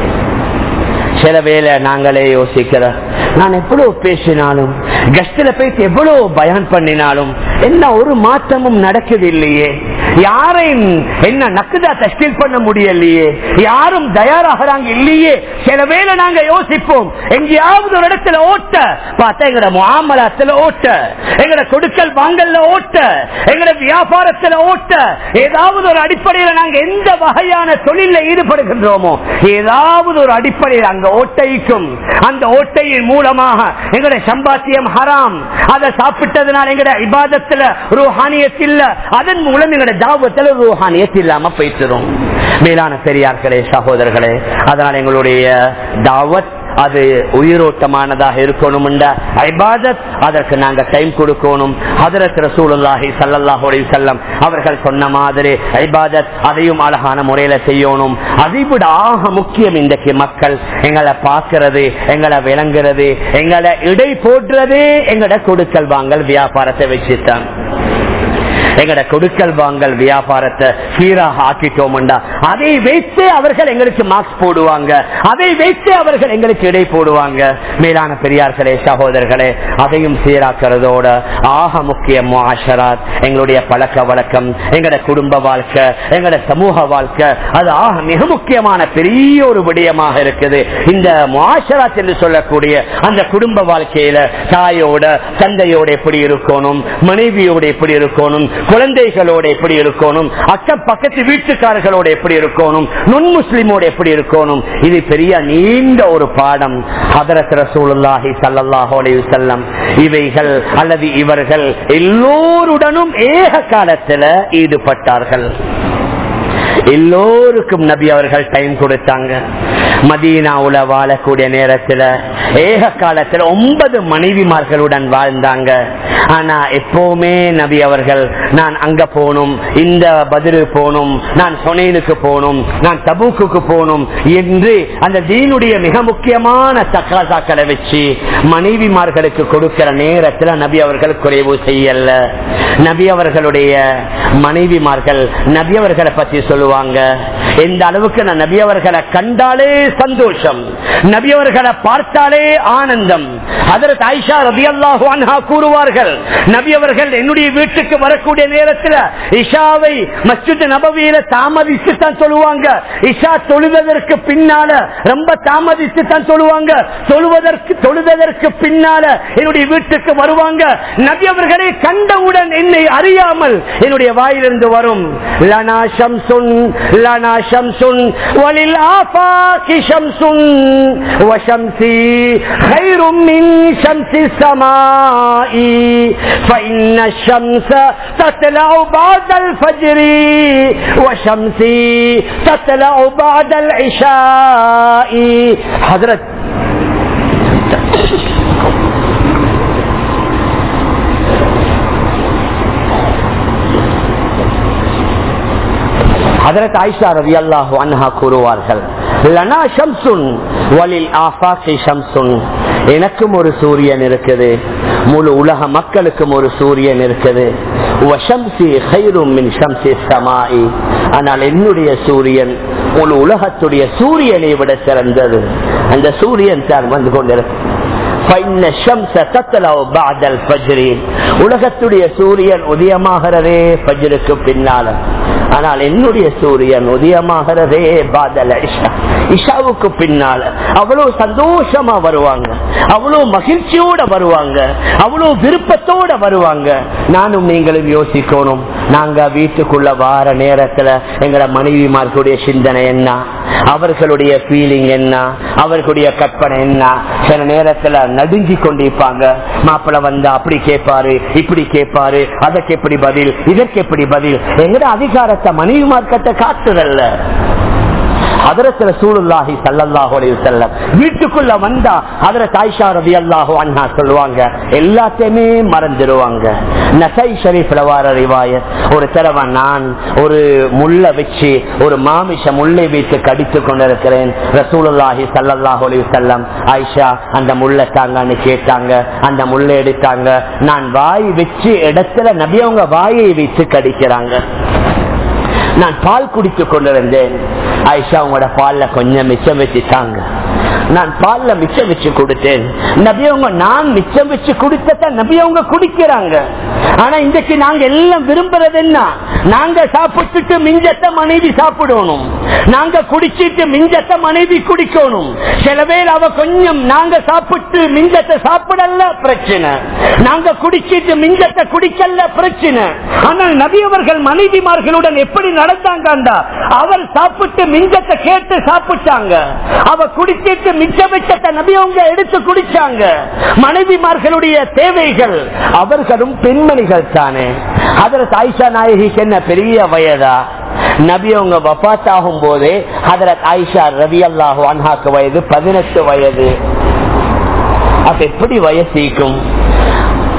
சில வேளை நாங்களே யோசிக்கிறோம், நான் எவ்வளவு பேசினாலும், கஷ்டத்துல போயிட்டு எவ்வளவு பயான் பண்ணினாலும் என்ன ஒரு மாற்றமும் நடக்குது இல்லையே, யாரையும் என்ன நக்குதா தஷ்கீல் பண்ண முடியலையே, யாரும் தயாராகிறாங்க இல்லையே. சில வேளை நாங்க யோசிப்போம், எங்கேயாவது ஒரு இடத்துல ஓட்ட பார்த்தா எங்கட முஆமலாத்துல ஓட்ட, எங்கட கொடுக்கல் வாங்கல்ல ஓட்ட, எங்கட வியாபாரத்துல ஓட்ட, ஏதாவது ஒரு அடிப்படையில் நாங்க எந்த வகையான தொழில ஈடுபடுகின்றோமோ ஏதாவது ஒரு அடிப்படையில் அங்க ஓட்டைக்கும், அந்த ஓட்டையின் மூலமாக எங்களுடைய சம்பாத்தியம் ஹராம், அதை சாப்பிட்டதுனால எங்களுடைய இபாதத்துல ரூஹானியத் இல்ல, அதன் மூலம் எங்களுடைய தாவத்துல ரூஹானியத் இல்லாம போயிட்டுரும். மேலான பெரியார்களே, சகோதரர்களே, அதனால எங்களுடைய தாவத் அது உயிரோட்டமானதாக இருக்கணும். இபாதத் அதற்கு நாங்க டைம் கொடுக்கணும். ஹஜ்ரத் ரசூலுல்லாஹி ஸல்லல்லாஹு அலைஹி வஸல்லம் அவர்கள் சொன்ன மாதிரி இபாதத் அதையும் அழகான முறையில செய்யணும். அதைவிட ஆக முக்கியம் இன்றைக்கு மக்கள் எங்களை பார்க்கிறது, எங்களை விளங்குறது, எங்களை இடை போடுறதே எங்கட கொடுக்கல் வாங்கல் வியாபாரத்தை வச்சுத்தான். எங்கட கொடுக்கல் வாங்கல் வியாபாரத்தை சீராக ஆக்கிட்டோம்டா அதை வைத்து அவர்கள் எங்களுக்கு மார்க்ஸ் போடுவாங்க, அதை வைத்து அவர்கள் எங்களுக்கு இடை போடுவாங்க. மேலான பெரியார்களே சகோதரர்களே, அதையும் சீராக்கிறதோட ஆக முக்கிய முஆஷராத் எங்களுடைய பழக்க வழக்கம், எங்கட குடும்ப வாழ்க்கை, எங்கட சமூக வாழ்க்கை, அது ஆக மிக முக்கியமான பெரிய ஒரு விடயமாக இருக்குது. இந்த முஆஷராத் என்று சொல்லக்கூடிய அந்த குடும்ப வாழ்க்கையில தாயோட தந்தையோட எப்படி இருக்கணும், மனைவியோட எப்படி இருக்கணும், குழந்தைகளோட எப்படி இருக்கணும், அக்கம் பக்கத்து வீட்டுக்காரர்களோட எப்படி இருக்கணும், நுண் முஸ்லிமோட எப்படி இருக்கணும், இது பெரிய நீண்ட ஒரு பாடம். ஹதரத் ரசூலுல்லாஹி ஸல்லல்லாஹு அலைஹி வஸல்லம் இவைகள் அல்லது இவர்கள் எல்லோருடனும் ஏக காலத்தில் ஈடுபட்டார்கள். எல்லோருக்கும் நபி அவர்கள் டைம் கொடுத்தாங்க. மதீனாவுல வாழக்கூடிய நேரத்தில் ஏக காலத்தில் ஒன்பது மனைவிமார்களுடன் வாழ்ந்தாங்க. ஆனா எப்பவுமே நபி அவர்கள் நான் அங்க போகணும், இந்த பதிரு போகணும், நான் ஹுனைனுக்கு போகணும், நான் தபூக்கு போகணும் என்று அந்த தீனுடைய மிக முக்கியமான தக்காசாக்களை வச்சு மனைவிமார்களுக்கு கொடுக்கிற நேரத்தில் நபி அவர்கள் குறைவு செய்யல. நபி அவர்களுடைய மனைவிமார்கள் நபி அவர்களை பற்றி சொல்லுவாங்க, எந்த அளவுக்கு நான் நபி அவர்களை கண்டாலே சந்தோஷம், நபி அவர்களை பார்த்தாலே ஆனந்தம். ஹஜ்ரத் ஆயிஷா ரலியல்லாஹு அன்ஹா கூறுவார்கள், நபி அவர்கள் என்னுடைய வீட்டுக்கு வரக்கூடிய நேரத்தில் இஷாவை மஸ்ஜித் நபவியில தாமதித்து தான் சொல்லுவாங்க. இஷா தொழுவதற்கு பின்னால ரொம்ப தாமதித்து தான் சொல்லுவாங்க. தொழுவதற்கு தொழுவதற்கு பின்னால என்னுடைய வீட்டுக்கு வருவாங்க. நபி அவர்களை கண்டவுடன் என்னை அறியாமல் என்னுடைய வாயிலிருந்து வரும், லனா ஷம்சுன் லனா ஷம்சுன் வலில் ஆஃபாகி ஷம்சுன் வ ஷம்சி கைரும் மின் ஷம்சி ஸமாஇ فإن الشمس تطلع بعد الفجر وشمسي تطلع بعد العشاء. حضرت ஹஜ்ரத் ஆயிஷா ரலியல்லாஹு அன்ஹா கூறுவார்கள், லனா ஷம்சுன் வலில் ஆஃபாகி ஷம்சுன், எனக்கும் ஒரு சூரியன் இருக்குது, முழு உலக மக்களுக்கும் ஒரு சூரியன் இருக்குது. வஷம்சி கைரும் மின் ஷம்சி ஸமாஇ, ஆனால் என்னுடைய சூரியன் முழு உலகத்துடைய சூரியனை விட சிறந்தது. அந்த சூரியன் தான் வந்து கொண்டிருக்கு. உலகத்துடைய சூரியன் உதயமாகிறதே ஃபஜ்ருக்கு பின்னால, ஆனால் என்னுடைய சூரியன் உதயமாகிறதே பாதல் இஷா, இஷாவுக்கு பின்னால. அவ்வளவு சந்தோஷமா வருவாங்க, அவ்வளவு மகிழ்ச்சியோட வருவாங்க, அவ்வளவு விருப்பத்தோட வருவாங்க. நானும் நீங்களும் யோசிக்கணும், நாங்க வீட்டுக்குள்ள வார நேரத்துல எங்களோட மனைவிமார்களுடைய சிந்தனை என்ன, அவர்களுடைய ஃபீலிங் என்ன, அவர்களுடைய கற்பனை என்ன. சில நேரத்துல நடுங்கி கொண்டிருப்பாங்க, மாப்பிள்ள வந்தா அப்படி கேட்பாரு, இப்படி கேட்பாரு, அதற்கு எப்படி பதில், இதற்கு எப்படி பதில். எங்கட அதிகாரத்தை மனைவிமார்கிட்ட காட்டுதல்ல. ஹஜ்ரத் ரசூலுல்லாஹி ஸல்லல்லாஹு அலைஹி வஸல்லம் வீட்டுக்குள்ள வந்தா ஹஜ்ரத் ஆயிஷா ரலியல்லாஹு அன்ஹா சொல்லுவாங்க, எல்லாத்தையுமே மறந்துடுவாங்க. நஸாயி ஷரீஃப்ல வர ரிவாயத், ஒரு தடவை நான் ஒரு முள்ள வச்சு ஒரு மாமிஷ முள்ளை வைத்து கடித்து கொண்டிருக்கிறேன். ரசூலுல்லாஹி ஸல்லல்லாஹு அலைஹி வஸல்லம் ஆயிஷா அந்த முள்ளை தாங்கன்னு கேட்டாங்க, அந்த முள்ளை எடுத்தாங்க. நான் வாய் வச்சு இடத்துல நபி அவங்க வாயை வைத்து கடிக்கிறாங்க. நான் பால் குடித்து கொண்டிருந்தேன். ஆயிஷா உங்களோட பால்ல கொஞ்சம் மிச்சம் வச்சுட்டாங்க. நான் பால்ல மிச்சம் வச்சு கொடுத்தேன். நபி அவங்க நான் மிச்சம் வச்சு கொடுத்த நபி அவங்க குடிக்கிறாங்க. ஆனா இன்றைக்கு நாங்க எல்லாம் விரும்புறது என்ன, நாங்க சாப்பிட்டுட்டு மிஞ்சத்தை மனைவி சாப்பிடணும், நாங்க குடிச்சிட்டு மிஞ்சத்தை மனைவி குடிக்கணும். சில பேர் அவ கொஞ்சம் நாங்க சாப்பிட்டு மிஞ்சத்தை சாப்பிடல பிரச்சனை, நாங்க குடிச்சிட்டு மிஞ்சத்தை குடிக்கல பிரச்சனை. ஆனால் நபி அவர்கள் மனைவிமார்களுடன் எப்படி நடந்தாங்க, அவர் சாப்பிட்டு மிஞ்சத்தை கேட்டு சாப்பிட்டாங்க, அவ குடிச்சிட்டு மிச்ச மிச்சத்தை நபி அவங்க எடுத்து குடிச்சாங்க. மனைவிமார்களுடைய தேவைகள், அவர்களும் பெண்மணிகள் தானே. ஹஜ்ரத் ஆயிஷா நாயகிக்கு என்ன பெரிய வயதா, நபி அவங்க வஃபாத் ஆகும் போதே ஹஜ்ரத் ஆயிஷா ரலியல்லாஹு அன்ஹாக்கு வயது பதினெட்டு வயது. அப்ப எப்படி வயசிக்கும்?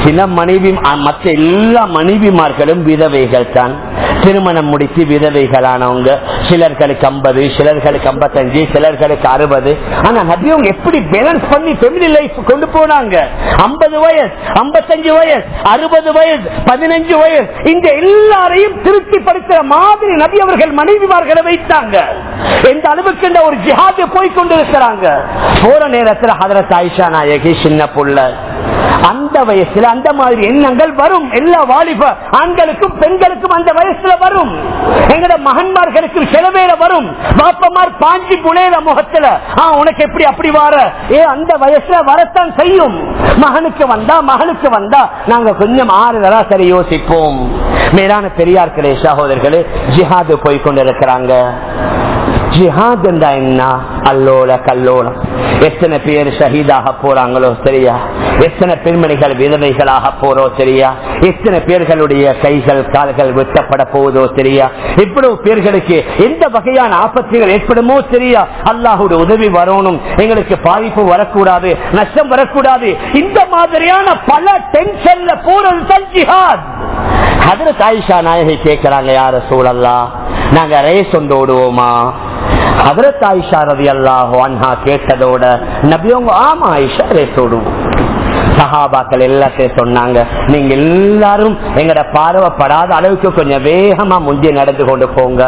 சில மனைவி மற்ற எல்லா மனைவிமார்களும் விதவைகள் தான், திருமணம் முடித்து விதவைகளானவங்க. சிலர்களுக்கு ஐம்பது, சிலர்களுக்கு ஐம்பத்தஞ்சு, சிலர்களுக்கு அறுபது. ஆனா நபி அவங்க எப்படி பேலன்ஸ் பண்ணி ஃபேமிலி லைஃப் கொண்டு போனாங்க? ஐம்பது வயசு, ஐம்பத்தஞ்சு வயசு, அறுபது வயசு, பதினஞ்சு வயசு, இந்த எல்லாரையும் திருப்திப்படுத்துற மாதிரி நபி அவர்கள் மனைவிமார்களை வைத்தாங்க. எந்த அளவுக்கு ஒரு ஜிஹாத் போய் கொண்டிருக்கிறாங்க. போற நேரத்தில் ஹதரத் ஆயிஷா நாயகி சின்ன புள்ள, அந்த வயசுல அந்த மாதிரி எண்ணங்கள் வரும். எல்லா வாலிப ஆண்களுக்கும் பெண்களுக்கும் அந்த வயசுல வரும். எங்கட மகன்மார்களுக்கும் சில வேளை வரும். பாப்பமார் பாஞ்சி புலேல முகத்துல உனக்கு எப்படி அப்படி வார ஏ அந்த வயசுல வரத்தான் செய்யும். மகனுக்கு வந்தா மகளுக்கு வந்தா நாங்க கொஞ்சம் ஆறுதலா சரி யோசிப்போம். மேலான பெரியார்களே சகோதரர்களே, ஜிஹாது போய் கொண்டிருக்கிறாங்க. ஜிஹாத் என்றா என்ன? அல்லோல கல்லோலம். எத்தனை பேர் ஷஹீதாக போறாங்களோ சரியா, எத்தனை பெண்மணிகள் விதவைகளாக போறோ சரியா, எத்தனை பேர்களுடைய கைகள் கால்கள் வெட்டப்பட போவதோ சரியா, இவ்வளவு பேர்களுக்கு எந்த வகையான ஆபத்துகள் ஏற்படுமோ சரியா. அல்லாஹ்வுடைய உதவி வரணும், எங்களுக்கு பாதிப்பு வரக்கூடாது, நஷ்டம் வரக்கூடாது. இந்த மாதிரியான பல டென்ஷன்ல போறது ஜிஹாத். ஹதரத் ஆயிஷா நாயகி கேட்கிறாங்க, யா ரசூலல்லாஹ் நாங்க ரேஸ் ஒன்று ஓடுவோமா? ஹதரத் ஆயிஷா ரலியல்லாஹு அன்ஹா கேட்டதோட நபியவங்க ஆமா ஆயிஷா ரேஸ் ஓடுவோம். சஹாபாக்கள் எல்லாத்தையும் சொன்னாங்க, நீங்க எல்லாரும் எங்கட பார்வைப்படாத அளவுக்கு கொஞ்சம் வேகமா முந்தி நடந்து கொண்டு போங்க.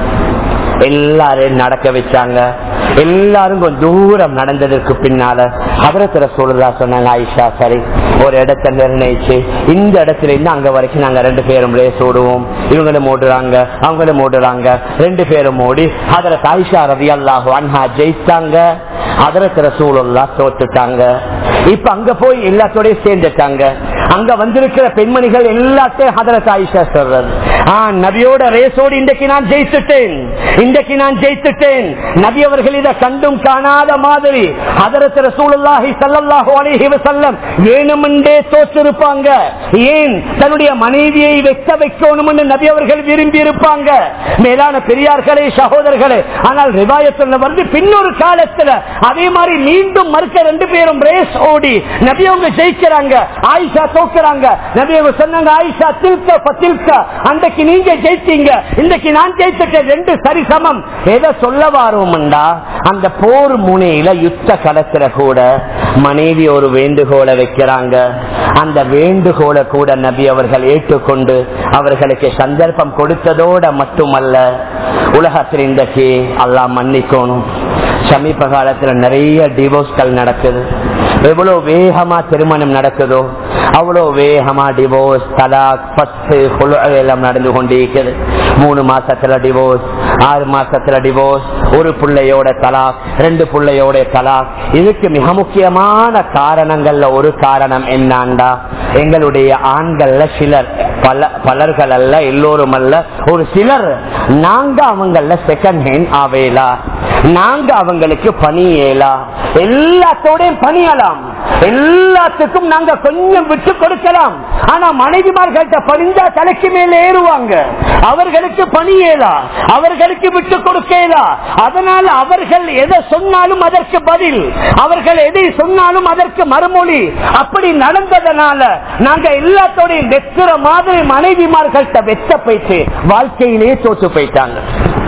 எல்லாரும் நடக்க வச்சாங்க. எல்லாரும் கொஞ்சம் தூரம் நடந்ததற்கு பின்னால ஹதரத் ரசூலுல்லாஹ் சொன்னாங்க, ஆயிஷா சரி ஒரு இடத்தை நிர்ணயிச்சு இந்த இடத்துல இருந்து அங்க வரைக்கும் நாங்க ரெண்டு பேரும் ரேஸ் ஓடுவோம். இவங்களும் ஓடுறாங்க, அவங்களும் ஓடுறாங்க. ரெண்டு பேரும் ஓடி ஹதரத் ஆயிஷா ரலியல்லாஹு அன்ஹா ஜெயிச்சாங்க, ஹதரத் ரசூலுல்லாஹ் தோத்துட்டாங்க. இப்ப அங்க போய் எல்லாத்தோட சேர்ந்துட்டாங்க. அங்க வந்திருக்கிற பெண்மணிகள் எல்லாத்தையும் ஹதரத் ஆயிஷா சொல்றது, நபியோட ரேஸோடு இன்றைக்கு நான் ஜெயிச்சுட்டேன், இன்றைக்கு நான் ஜெயித்துட்டேன். நபி அவர்கள் இதை கண்டும் காணாத மாதிரி ஹதரத் ரசூலுல்லாஹி ஸல்லல்லாஹு அலைஹி வஸல்லம் வேணுமென்றே தோற்றிருப்பாங்க. ஏன்? தன்னுடைய மனைவியை வெட்ட வைக்கணும்னு நபி அவர்கள் விரும்பி இருப்பாங்க. மேலான பெரியார்களே சகோதரர்களே, ஆனால் ரிவாயத்துல வந்து பின்னொரு காலத்துல அதே மாதிரி மீண்டும் மறுக்க ரெண்டு பேரும் ரேஸ் ஓடி நபி அவங்க ஜெயிக்கிறாங்க, ஆயிஷா தோக்குறாங்க. நபி அவங்க சொன்னாங்க, ஆயிஷா தில்க பத்தில்க, அன்றைக்கு நீங்க ஜெயிச்சீங்க, இன்றைக்கு நான் ஜெயிச்சிட்டேன், ரெண்டு சரி சமம். எதை சொல்ல வாரோம்டா, அந்த போர் முனையில யுத்த களத்துல கூட மனைவி ஒரு வேண்டுகோளை வைக்கிறாங்க. அந்த வேண்டுகோளை கூட நபி அவர்கள் ஏற்றுக்கொண்டு அவர்களுக்கு சந்தர்ப்பம் கொடுத்ததோட மட்டுமல்ல, உலகத்தில் இன்றைக்கு அல்லாஹ் மன்னிக்கணும், சமீப காலத்துல நிறைய டிவோர்ஸ்கள் நடக்குது. எவ்வளவு வேகமா திருமணம் நடக்குதோ அவ்வளவு வேகமா டிவோர்ஸ், தலாக், பத்து எல்லாம் நடந்து கொண்டிருக்கிறது. மூணு மாசத்துல டிவோர்ஸ், ஆறு மாசத்துல டிவோர்ஸ், ஒரு பிள்ளையோட தலாக், ரெண்டு பிள்ளையோட தலாக். இதுக்கு மிக முக்கியமான காரணங்கள்ல ஒரு காரணம் என்னண்டா, எங்களுடைய ஆண்கள்ல சிலர், பல பலர்கள் அல்ல, எல்லோரும் அல்ல, ஒரு சிலர் நாங்க அவங்கள செகண்ட் ஹேண்ட் ஆவேலா, நாங்க அவங்களுக்கு பணியேலா, எல்லாத்தோடையும் பணியலாம், எல்லாத்துக்கும் நாங்க கொஞ்சம் விட்டு கொடுக்கலாம். ஆனா மனைவிமார்கள்ட்ட பணிந்தா தலைக்கு மேல ஏறுவாங்க, அவர்களுக்கு பணியேலா, அவர்களுக்கு விட்டு கொடுக்கலா. அதனால அவர்கள் எதை சொன்னாலும் அதற்கு பதில், அவர்கள் எதை சொன்னாலும் அதற்கு மறுமொழி. அப்படி நடந்ததனால நாங்க எல்லாத்தோடையும் வெற்றுற மாதிரி மனைவிமார்கள்ட்ட வெச்ச போயிட்டு வாழ்க்கையிலே தோற்று போயிட்டாங்க.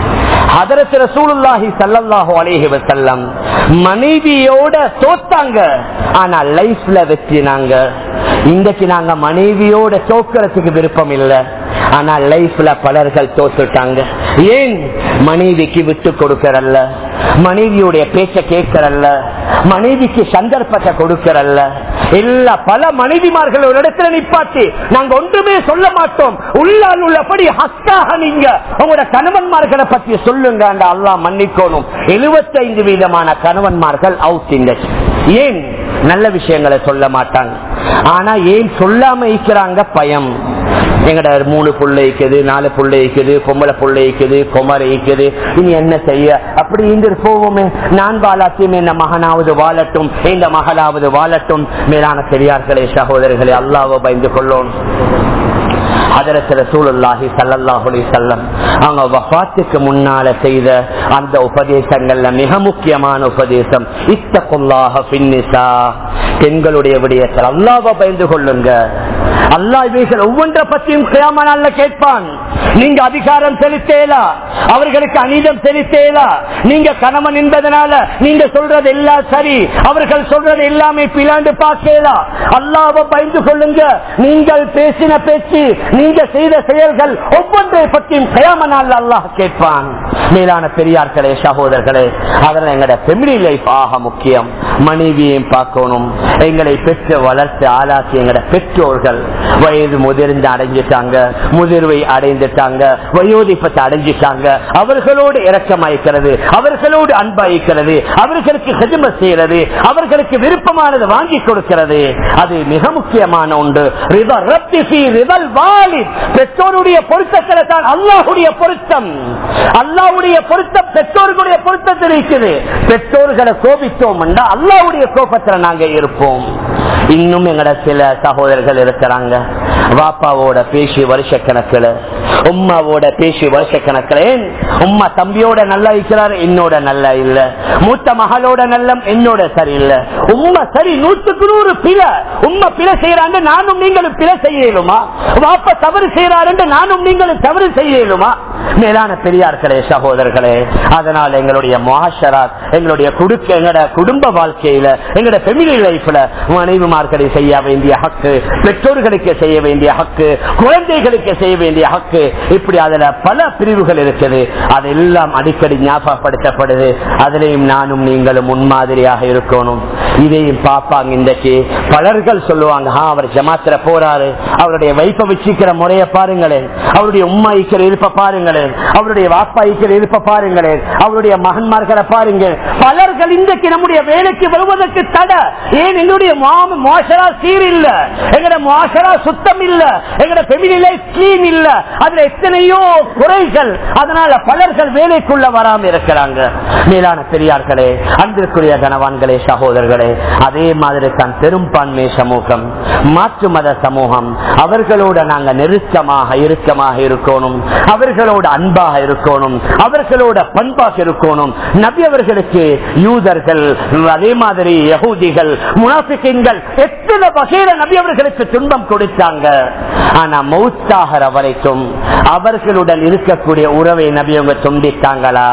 ஹதரத் ரசூலுல்லாஹி ஸல்லல்லாஹு அலைஹி வஸல்லம் மனைவியோட தோத்தாங்க, ஆனா லைஃப்ல வெற்றினாங்க. இன்றைக்கு நாங்க மனைவியோட தோக்கிறதுக்கு விருப்பம் இல்லை, ஆனா லைஃப்ல பலர்கள் தோத்துட்டாங்க. ஏன்? மனைவிக்கு விட்டு கொடுக்கறல்ல, மனைவியுடைய பேச்ச கேட்கறல்ல, மனைவிக்கு சந்தர்ப்பத்தை கொடுக்கறல்ல. எல்லா பல மனைவிமார்கள் ஒரு இடத்துல நிப்பாட்டி நாங்க ஒன்றுமே சொல்ல மாட்டோம், உள்ளால் உள்ளபடி ஹஸ்தாக நீங்க உங்களோட கணவன்மார்களை பற்றி சொல்லுங்க. அல்லாஹ் மன்னிக்கணும், எழுபத்தைந்து வீதமான கணவன்மார்கள் அவுட். ஏன்? நல்ல விஷயங்களை சொல்ல மாட்டாங்க. ஆனா ஏன் சொல்லாம இருக்கிறாங்க? பயம். எங்கட மூணு புள்ள இருக்குது, நாலு புள்ள இருக்குது, பொம்பளை புள்ள இருக்குது, குமர இருக்குது, இனி என்ன செய்ய? அப்படி இன்று போவோமே, நான் வாழாத்தையும் இந்த மகனாவது வாழட்டும், இந்த மகளாவது வாழட்டும். மேலான பெரியார்களே சகோதரர்களே, அல்லாஹ்வை பயந்து கொள்ளணும். ஹதரத் ரசூலுல்லாஹி ஸல்லல்லாஹு அலைஹி வஸல்லம் அவங்க வஃபாத்துக்கு முன்னால செய்த அந்த உபதேசங்கள்ல மிக முக்கியமான உபதேசம் இத்தகுல்லாஹ ஃபின் நிஸா, பெண்களுடைய விடயத்தில் அல்லாஹ்வை பயந்து கொள்ளுங்க. அல்லாஹ் இவைகள் ஒவ்வொன்றை பற்றியும் கியாமத் நாள்ல கேட்பான். நீங்க அதிகாரம் செலுத்தேலா, அவர்களுக்கு அநீதம் செலுத்தேலா, நீங்க கணவன் என்பதனால நீங்க சொல்றது எல்லாம் சரி, அவர்கள் சொல்றது எல்லாமே பிளாண்டு பார்க்கலா. அல்லாஹ்வை பயந்து கொள்ளுங்க. நீங்கள் பேசின பேச்சு, நீங்க செய்த செயல்கள் ஒவ்வொன்றை பற்றியும் கியாமத் நாள்ல அல்லாஹ் கேட்பான். மேலான பெரியார்களே, சகோதரர்களே, அதனால எங்களோட ஃபேமிலி லைஃப் ஆக முக்கியம். மனைவியையும் பார்க்கணும். எங்களை பெற்று வளர்த்து ஆளாக்கி எங்களோட பெற்றோர்கள் வயது முதிர்ந்து அடைஞ்சிட்டாங்க, முதிர்வை அடைந்துட்டாங்க, வயோதிபத்தை அடைஞ்சிட்டாங்க. அவர்களோடு இரக்கமாய்க்கிறது, அவர்களோடு அன்பாய்க்கிறது, அவர்களுக்கு ஹிதமத் செய்யறது, அவர்களுக்கு விருப்பமானது வாங்கி கொடுக்கிறது, அது மிக முக்கியமான ஒன்று. பெற்றோருடைய பொருத்தத்தில் தான் அல்லாஹ்வுடைய பொருத்தம். அல்லாஹ்வுடைய பொருத்தம் பெற்றோர்களுடைய பொருத்தத்தில் இருக்குது. பெற்றோர்களை கோபித்தோம் என்றால் அல்லாஹ்வுடைய கோபத்தில் நாங்க இருப்போம். இன்னும் எங்கட சில சகோதரர்கள் இருக்கிறாங்க, வாப்பாவோட பேசி வருஷ கணக்கில், உம்மாவோட பேசி வருஷ கணக்கில். உம்மா தம்பியோட நல்லா இருக்கிறாரு, என்னோட நல்லா இல்ல. மூத்த மகளோட நல்லம், என்னோட சரியில்லை. உம்மா சரி நூற்றுக்கு நூறு பிழை. உம்மா பிழை செய்யறாங்க, நானும் நீங்களும் பிழை செய்யலுமா? வாப்பா தவறு செய்யறாரு, நானும் நீங்களும் தவறு செய்யலுமா? மேலான பெரியார்களே, சகோதரர்களே, அதனால் எங்களுடைய முஆஷராத், எங்களுடைய குடுக்க எங்களோட குடும்ப வாழ்க்கையில, எங்களோட ஃபேமிலி லைஃப்ல மனைவிமார்களை செய்ய வேண்டிய ஹக்கு, பெற்றோர்களுக்கு செய்ய வேண்டிய ஹக்கு, குழந்தைகளுக்கு செய்ய வேண்டிய ஹக்கு, இப்படி அதுல பல பிரிவுகள் இருக்குது. அதெல்லாம் அடிக்கடி ஞாபகப்படுத்தப்படுது. அதிலையும் நானும் நீங்களும் முன்மாதிரியாக இருக்கணும். இதையும் பார்ப்பாங்க. இன்றைக்கு பலர்கள் சொல்லுவாங்க, அவர் ஜமாத்திர போறாரு, அவருடைய வைப்ப வச்சிக்கிற முறைய பாருங்களேன், அவருடைய உம்மா ஈக்கிற இருப்ப பாருங்களேன், அவருடைய வாப்பா ஈக்கிற இருப்ப பாருங்களேன், அவருடைய மகன்மார்களை பாருங்க. பலர்கள் இன்றைக்கு நம்முடைய வேலைக்கு வருவதற்கு தடை. ஏன்? என்னுடைய முஆஷரா சீர் இல்ல, எங்கட முஆஷரா சுத்தம் இல்ல, எங்கட ஃபேமிலி லைஃப் க்ளீன் இல்ல, அதுல எத்தனையோ குறைகள். அதனால பலர்கள் வேலைக்குள்ள வராம இருக்கிறாங்க. மேலான பெரியார்களே, அன்பிற்குரிய கணவான்களே, சகோதரர்களே, அதே மாதிரி தான் பெரும்பான்மை சமூகம், மாற்று மத சமூகம், அவர்களோட நாங்க நெருக்கமாக இறுக்கமாக இருக்கணும், அவர்களோட அன்பாக இருக்கணும், அவர்களோட பண்பாக இருக்கணும். நபி அவர்களுக்கு யூதர்கள், அதே மாதிரி யஹூதிகள், முனாஃபிகீன்கள் எத்தனை வகையில நபி அவர்களுக்கு துன்பம் கொடுத்தாங்க. ஆனா மௌத்தாகிற வரைக்கும் அவர்களுடன் இருக்கக்கூடிய உறவை நபி அவங்க துண்டித்தாங்களா?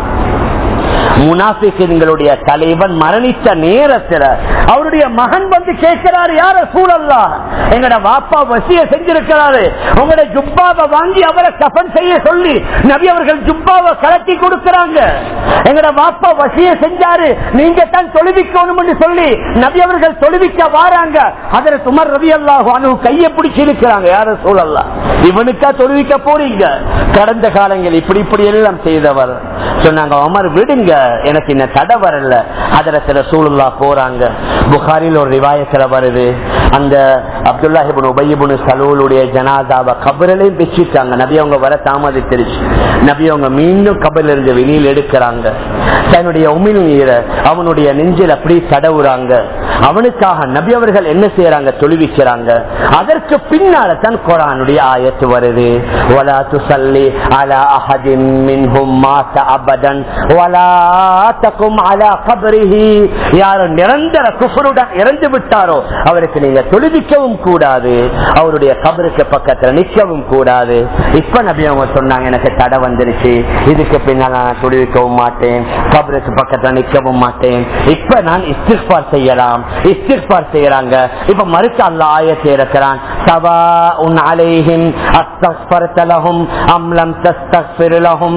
முனாஃபிகீன்களுடைய தலைவன் மரணித்த நேரத்தில் அவருடைய மகன் வந்து கேட்கிறார், யார் ரசூலல்லாஹ், எங்கட வாப்பா வசிய செஞ்சிருக்கிறாரு, உங்களோட ஜுப்பாவை வாங்கி அவரை கஃன் செய்ய சொல்லி நபி அவர்கள் ஜுப்பாவை கலட்டி கொடுக்கிறாங்க. எங்கட வாப்பா வசிய செஞ்சாரு, நீங்க தான் தொழுவிக்கணும் என்று சொல்லி நபி அவர்கள் தொழுவிக்க வாராங்க. ஹஜ்ரத் உமர் ரலியல்லாஹு அன்ஹு கையை பிடிச்சி இருக்கிறாங்க, யார் ரசூலல்லாஹ், இவனுக்கா தொழுவிக்க போறீங்க? கடந்த காலங்கள் இப்படி இப்படி எல்லாம் செய்தவர். சொன்னாங்க, உமர் விடுங்க, எனக்கு இந்த தடை வரல. ஹஜ்ரத் ரசூலுல்லாஹ் போறாங்க. புகாரில் ஒரு ரிவாயத்துல வருது, அந்த அப்துல்லாஹ் இப்னு உபை இப்னு சலூலுடைய ஜனாசாவை கபரிலையும் வெச்சிட்டாங்க. நபி அவங்க வர தாமதிச்சிருச்சு. நபி அவங்க மீண்டும் கபரில் இருந்து வெளியில் எடுக்கிறாங்க. தன்னுடைய உமிழ் நீரை அவனுடைய நெஞ்சில் அப்படி தடவுறாங்க. அவனுக்காக நபி அவர்கள் என்ன செய்யறாங்க? தொழுவிக்கிறாங்க. அதற்கு பின்னால தான் குர்ஆனுடைய ஆயத்து வருது, வலா துஸல்லி அலா அஹதின் மின்ஹும் மாத அபதன் வலா தகும் அலா கப்ரிஹி. யார் நிரந்தர குஃப்ருடன் இறந்து விட்டாரோ அவருக்கு நீங்க தொழுவிக்கவும் கூடாது, அவருடைய கபருக்கு பக்கத்துல நிற்கவும் கூடாது. இப்ப நபி அவங்க சொன்னாங்க, எனக்கு தடை வந்துருச்சு, இதுக்கு பின்னால் நான் தொழுவிக்கவும் மாட்டேன், கபருக்கு பக்கத்துல நிற்கவும் மாட்டேன், இப்ப நான் இஸ்திக்பார் செய்யலாம். இஸ்திக்பார் செய்யறாங்க. இப்ப மறுக்க அல்லாஹ் ஆயத்தை இறக்குறான், சவாஉன் அலைஹிம் அஸ்தக்ஃபர்த லஹும் அம் லம் தஸ்தக்ஃபிர் லஹும்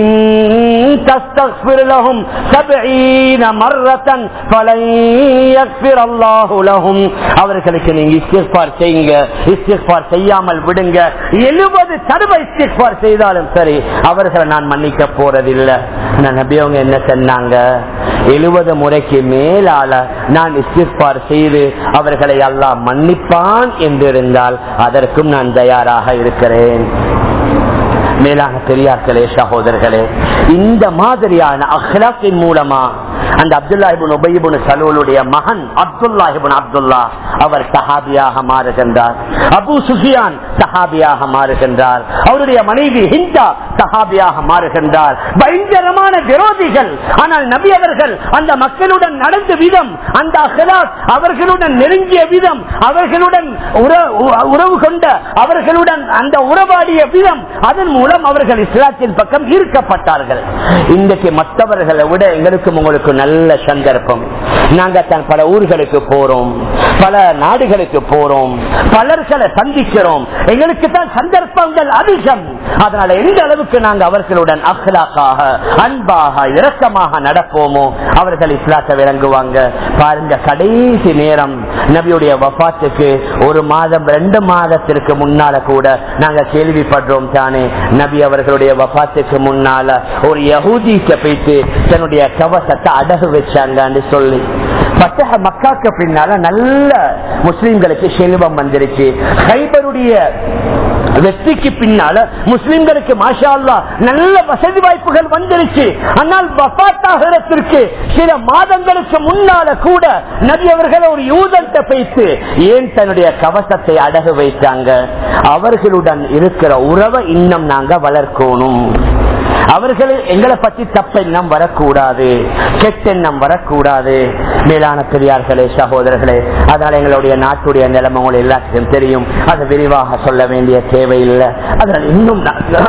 இன் தஸ்தக்ஃபிர் லஹும் சபீன மர்ரத்தன் ஃபலன் யக்ஃபிர் அல்லாஹு லஹும். அவர்களுக்கு நீங்க இஸ்திக்பார் செய்யுங்க, இஸ்திக்பார் செய்யாமல் விடுங்க. எழுபது தடவை இஸ்திக்பார் செய்தாலும் சரி அவர்களை நான் மன்னிக்க போறதில்லை. நபி அவங்க என்ன சொன்னாங்க? எழுபது முறைக்கு மேலால நான் இஸ்திக்பார் செய்து அவர்களை அல்லாஹ் மன்னிப்பான் என்றிருந்தால் அதற்கும் நான் தயாராக இருக்கிறேன். மேலான பெரியார்களே, சகோதரர்களே, இந்த மாதிரியான அஹ்லாக்கின் மூலமா அந்த அப்துல்லா இப்னு உபை இப்னு சலூலுடைய மகன் அப்துல்லா இப்னு அப்துல்லா அவர் சஹாபியாக மாறுகின்றார். அபூ சுஃபியான் சஹாபியாக மாறுகின்றார். அவருடைய மனைவி ஹிந்தா சஹாபியாக மாறுகின்றார். பயங்கரமான விரோதிகள், ஆனால் நபி அவர்கள் அந்த மக்களுடன் நடந்த விதம், அந்த அஹ்லாக் அவர்களுடன் நெருங்கிய விதம், அவர்களுடன் உறவு கொண்ட அவர்களுடன் அந்த உறவாடிய விதம், அதன் மூலம் அவர்கள் இஸ்லாத்தின் பக்கம் ஈர்க்கப்பட்டார்கள். இன்றைக்கு மற்றவர்களை விட எங்களுக்கும் உங்களுக்கு நல்ல சந்தர்ப்பம். நாங்க தான் பல ஊர்களுக்கு போறோம், பல நாடுகளுக்கு போறோம், பலர்களை சந்திக்கிறோம், எங்களுக்கு தான் சந்தர்ப்பங்கள் அதிகம். அதனால எந்த அளவுக்கு நாங்க அவர்களுடன் அஹ்லாக்காக, அன்பாக, இரக்கமாக நடப்போமோ அவர்கள் இஸ்லாத்தை விளங்குவாங்க. பாருங்க, கடைசி நேரம் நபியுடைய வஃபாத்துக்கு ஒரு மாதம் ரெண்டு மாதத்திற்கு முன்னால கூட நாங்க கேள்விப்படுறோம் தானே, நபி அவர்களுடைய வஃபாத்துக்கு முன்னால ஒரு யஹூதிக்கு போயிட்டு தன்னுடைய கவசத்தை அடகு வச்சாங்கன்னு சொல்லி, பத்தஹ மக்காக்கு பின்னால நல்ல முஸ்லிம்களுக்கு செல்வம் வந்துருச்சு. கைபருடைய வெற்றிக்கு பின்னால முஸ்லிம்களுக்கு மாஷா அல்லாஹ் நல்ல வசதி வாய்ப்புகள் வந்துருச்சு. ஆனால் வஃபாத்தாகிறதுக்கு சில மாதங்களுக்கு முன்னால கூட நபி அவர்கள் ஒரு யூதன்ட்ட பேசி ஏன் தன்னுடைய கவசத்தை அடகு வைத்தாங்க? அவர்களுடன் இருக்கிற உறவை இன்னும் நாங்க வளர்க்கணும். அவர்கள் எங்களை பற்றி தப்பெண்ணம் வரக்கூடாது, கெட்டெண்ணம் வரக்கூடாது. மேலான பெரியார்களே, சகோதரர்களே, அதனால எங்களுடைய நாட்டுடைய நிலைமை எல்லாத்தையும் தெரியும். அதை விரிவாக சொல்ல வேண்டிய தேவையில்லை. அதனால் இன்னும்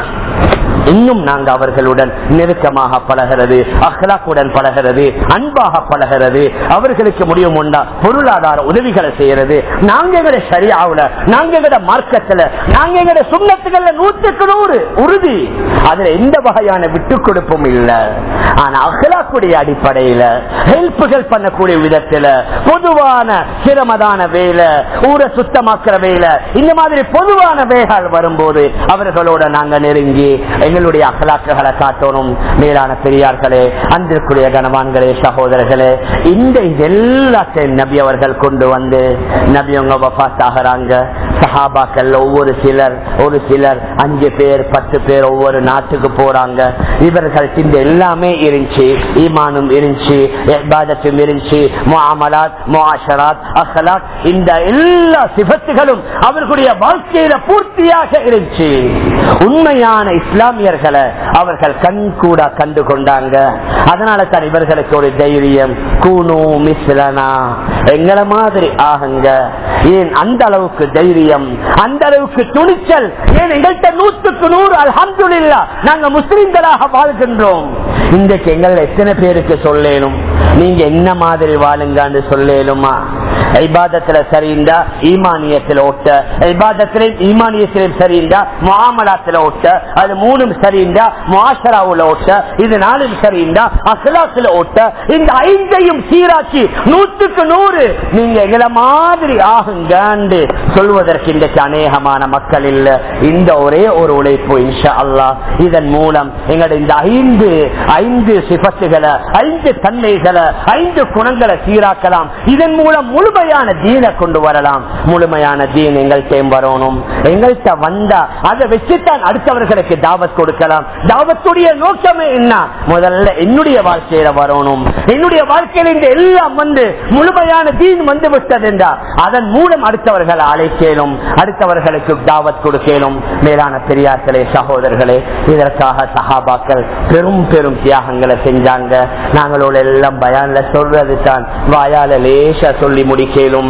இன்னும் நாங்க அவர்களுடன் நெருக்கமாக பழகிறது, அஹ்லாக்குடன் பழகிறது, அன்பாக பழகிறது, அவர்களுக்கு முடியும் உண்டா பொருளாதார உதவிகளை செய்யறது. நாங்க எங்கட ஷரியாவுல, நாங்க எங்கட மார்க்கத்துல, நாங்க எங்கட சுண்ணத்துகள்ல நூற்றுக்கு நூறு உறுதி. அதுல எந்த வகையான விட்டு கொடுப்பும் இல்ல. ஆனா அஹ்லாக்குடைய அடிப்படையில ஹெல்ப்புகள் பண்ணக்கூடிய விதத்துல, பொதுவான சிரமதான வேலை, ஊரை சுத்தமாக்குற வேலை, இந்த மாதிரி பொதுவான வேலைகள் வரும்போது அவர்களோட நாங்க நெருங்கி எங்களுடைய அகலாக்குகளை காட்டணும். மேலான பெரியார்களே, அன்பிற்குரிய கனவான்களே, சகோதரர்களே, இந்த எல்லாத்தையும் நபி அவர்கள் கொண்டு வந்து நபி அவங்க வஃபாத் ஆகிறாங்க. சஹாபாக்கள் ஒவ்வொரு சிலர் ஒரு சிலர் அஞ்சு பேர் பத்து பேர் ஒவ்வொரு நாட்டுக்கு போறாங்க. இவர்கள் இந்த எல்லாமே இருந்துச்சு, ஈமானும் இருந்துச்சு, இபாதத்தும் இருந்துச்சு, முஆமலாத், முஆஷராத், அஹ்லாக், இந்த எல்லா சிஃபத்துகளும் அவர்களுடைய வாழ்க்கையில பூர்த்தியாக இருந்துச்சு. உண்மையான இஸ்லாமியர்களை அவர்கள் கண் கூட கண்டு கொண்டாங்க. அதனால தான் இவர்களுக்கு ஒரு தைரியம், கூனு மிஸ்லனா, எங்களை மாதிரி ஆகுங்க. ஏன் அந்த அளவுக்கு தைரியம், அந்த அளவுக்கு துணிச்சல்? ஏன் எங்கள்கிட்ட நூற்றுக்கு நூறு அல்ஹம்துலில்லாஹ் நாங்க முஸ்லிம்களாக வாழ்கின்றோம். இன்றைக்கு எங்களை எத்தனை பேருக்கு சொல்லேனும் நீங்க என்ன மாதிரி வாழுங்கன்னு சொல்லேனுமா? இபாதத்துல சரிந்தா ஈமானியத்தில் ஓட்ட, இபாதத்திலே ஈமானியத்திலும் சரிந்தா முஆமலாத்துல ஓட்ட, அது மூணும் சரிந்தா முஆஷராவுல ஓட்ட, இது நாலும் சரிந்தா அஹ்லாக்குல ஓட்ட. இந்த ஐந்தையும் சீராக்கி நூற்றுக்கு நூறு நீங்க எங்களை மாதிரி ஆகுங்க சொல்வதற்கு இன்றைக்கு அநேகமான மக்கள் இல்ல. இந்த ஒரே ஒரு உழைப்பு இன்ஷா அல்லாஹ், இதன் மூலம் எங்களுடைய இந்த ஐந்து ஐந்து சிபத்துகளை, ஐந்து தன்மைகளை, ஐந்து குணங்களை சீராக்கலாம். இதன் மூலம் முழுமையான தீனை கொண்டு வரலாம். முழுமையான தீன் எங்கள்கிட்ட வரணும். எங்கள்கிட்ட வந்தா அதை வச்சுத்தான் அடுத்தவர்களுக்கு தாவத் கொடுக்கலாம். தாவத்துடைய நோக்கமே என்ன? முதல்ல என்னுடைய வாழ்க்கையில வரணும். என்னுடைய வாழ்க்கையில இந்த எல்லாம் வந்து முழுமையான தீன் வந்து விட்டது என்றால் அதன் மூலம் அடுத்தவர்களை அழைக்கலும், அடுத்தவர்களுக்கு தாவத் கொடுக்கலும். மேலான பெரியார்களே, சகோதரர்களே, இதற்காக சஹாபாக்கள் பெரும் பெரும் தியாகங்களை செஞ்சாங்க. நாங்களோட எல்லாம் பயான்ல சொல்றது தான், வாயால லேசா சொல்லி முடிக்கலும்.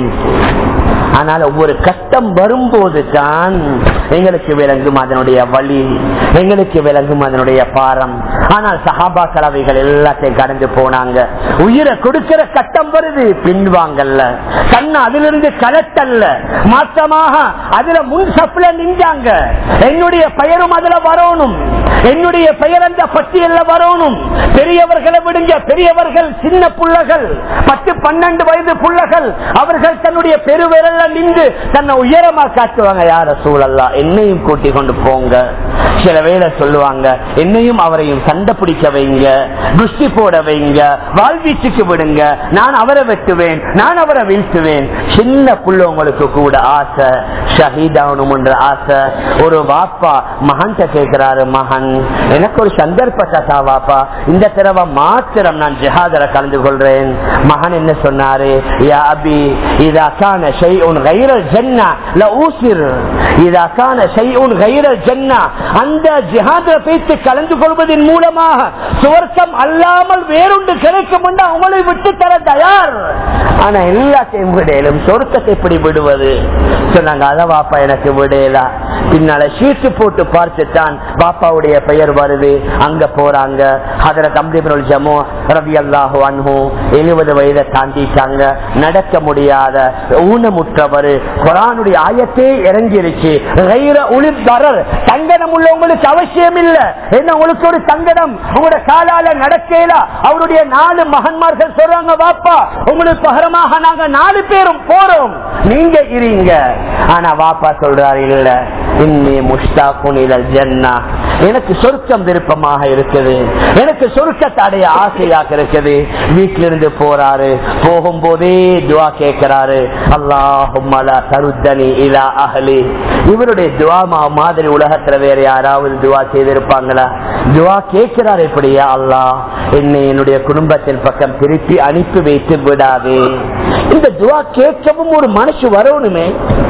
ஆனால் ஒவ்வொரு கஷ்டம் வரும்போது தான் எங்களுக்கு விளங்கும் அதனுடைய வலி, எங்களுக்கு விளங்கும் அதனுடைய பாரம். ஆனால் சஹாபாக்கள் அவைகள் எல்லாத்தையும் கடந்து போனாங்க. உயிரை கொடுக்கிற கட்டம் வருது, பின்வாங்கல்ல, கண்ணு அதிலிருந்து கலட்டல்ல, மாற்றமாக அதுல முன் சப்ல நின்றாங்க. என்னுடைய பெயரும் அதுல வரணும், என்னுடைய பெயர் அந்த பட்டியல்ல வரணும். பெரியவர்களை விடுங்க, பெரியவர்கள் சின்ன புள்ளகள், பத்து பன்னெண்டு வயது புள்ளகள், அவர்கள் தன்னுடைய பெருவிரல்ல நின்று தன்னை உயரமா காட்டுவாங்க. யார சூழல்லா, என்னையும் கூட்டி கொண்டு போங்க. சில வேளை சொல்லுவாங்க, என்னையும் அவரையும் சண்டை பிடிக்க வைங்க, குஸ்தி போட வைங்க, வாழ்வீச்சுக்கு விடுங்க, நான் அவரை வெட்டுவேன், நான் அவரை வீழ்த்துவேன். சின்ன புள்ளவங்களுக்கு கூட ஆசை, ஷஹீதாகணும் என்ற ஆசை. ஒரு வாப்பா மகன் கேட்கிறாரு, மகன் எனக்கு ஒரு சந்தர்ப்பத்தா வாப்பா, இந்த தடவை மாத்திரம் நான் ஜிஹாதர கலந்து கொள்றேன். மகன் என்ன சொன்னாரு? யா அபி இதா கான ஷைஉ ஷைஉன் கைரல் ஜன்னah லஊசிர் இதா கான ஷைஉன் கைரல் ஜன்னah அந்த ஜிஹாத்ல பேசி கலந்து கொள்வதன் மூலமாக சுவர்க்கம் அல்லாமல் வேறொன்று கிடைக்கும் என்று அவங்களை விட்டு தர தயார். ஆனா எல்லாத்தையும் விடையிலும் சொர்க்கத்தை எப்படி விடுவது சொன்னாங்க. அத பாப்பா எனக்கு விடையலா. பின்னால சீட்டு போட்டு பார்த்துட்டான். பாப்பாவுடைய பெயர் வருது. அங்க போறாங்க. ஹதரத் அம்ர் இப்னுல் ஜமூ ரலியல்லாஹு அன்ஹு எழுபது வயதை தாண்டிட்டாங்க. நடக்க முடியாத ஊனமுற்றவர். குர்ஆனுடைய ஆயத்தே இறங்கிருச்சு. கைர உலில் தரர், சங்கடம் உள்ளவங்களுக்கு அவசியம் இல்ல. என்ன உங்களுக்கு ஒரு சங்கடம், உங்களோட காலால நடக்கல. அவருடைய நாலு மகன்மார்கள் சொல்றாங்க, பாப்பா உங்களுக்கு பகரமாக நாங்க நாலு பேரும் போறோம், நீங்க இருங்க. ஆனா பாப்பா சொல்றாரு, இல்ல இன்னி முஷ்தாகுன் இலல் ஜன்னah, எனக்கு சொர்க்கம் விருப்பமாக இருக்குது, எனக்கு சொர்க்கத்தை அடைய ஆசையாக இருக்குது. வீட்டிலிருந்து போறாரு. போகும்போதே துஆ கேட்கிறாரு, அல்லாஹும்ம லா தருத்தனி இலா அஹ்லி. இவருடைய துஆ மாதிரி உலகத்துல வேற யாராவது துஆ செய்திருப்பாங்களா? துஆ கேட்கிறார், எப்படியா அல்லாஹ் என்னை என்னுடைய குடும்பத்தின் பக்கம் திருப்பி அனுப்பி வைத்து விடாதே. இந்த துஆ கேட்கவும் ஒரு மனசு வரணுமே.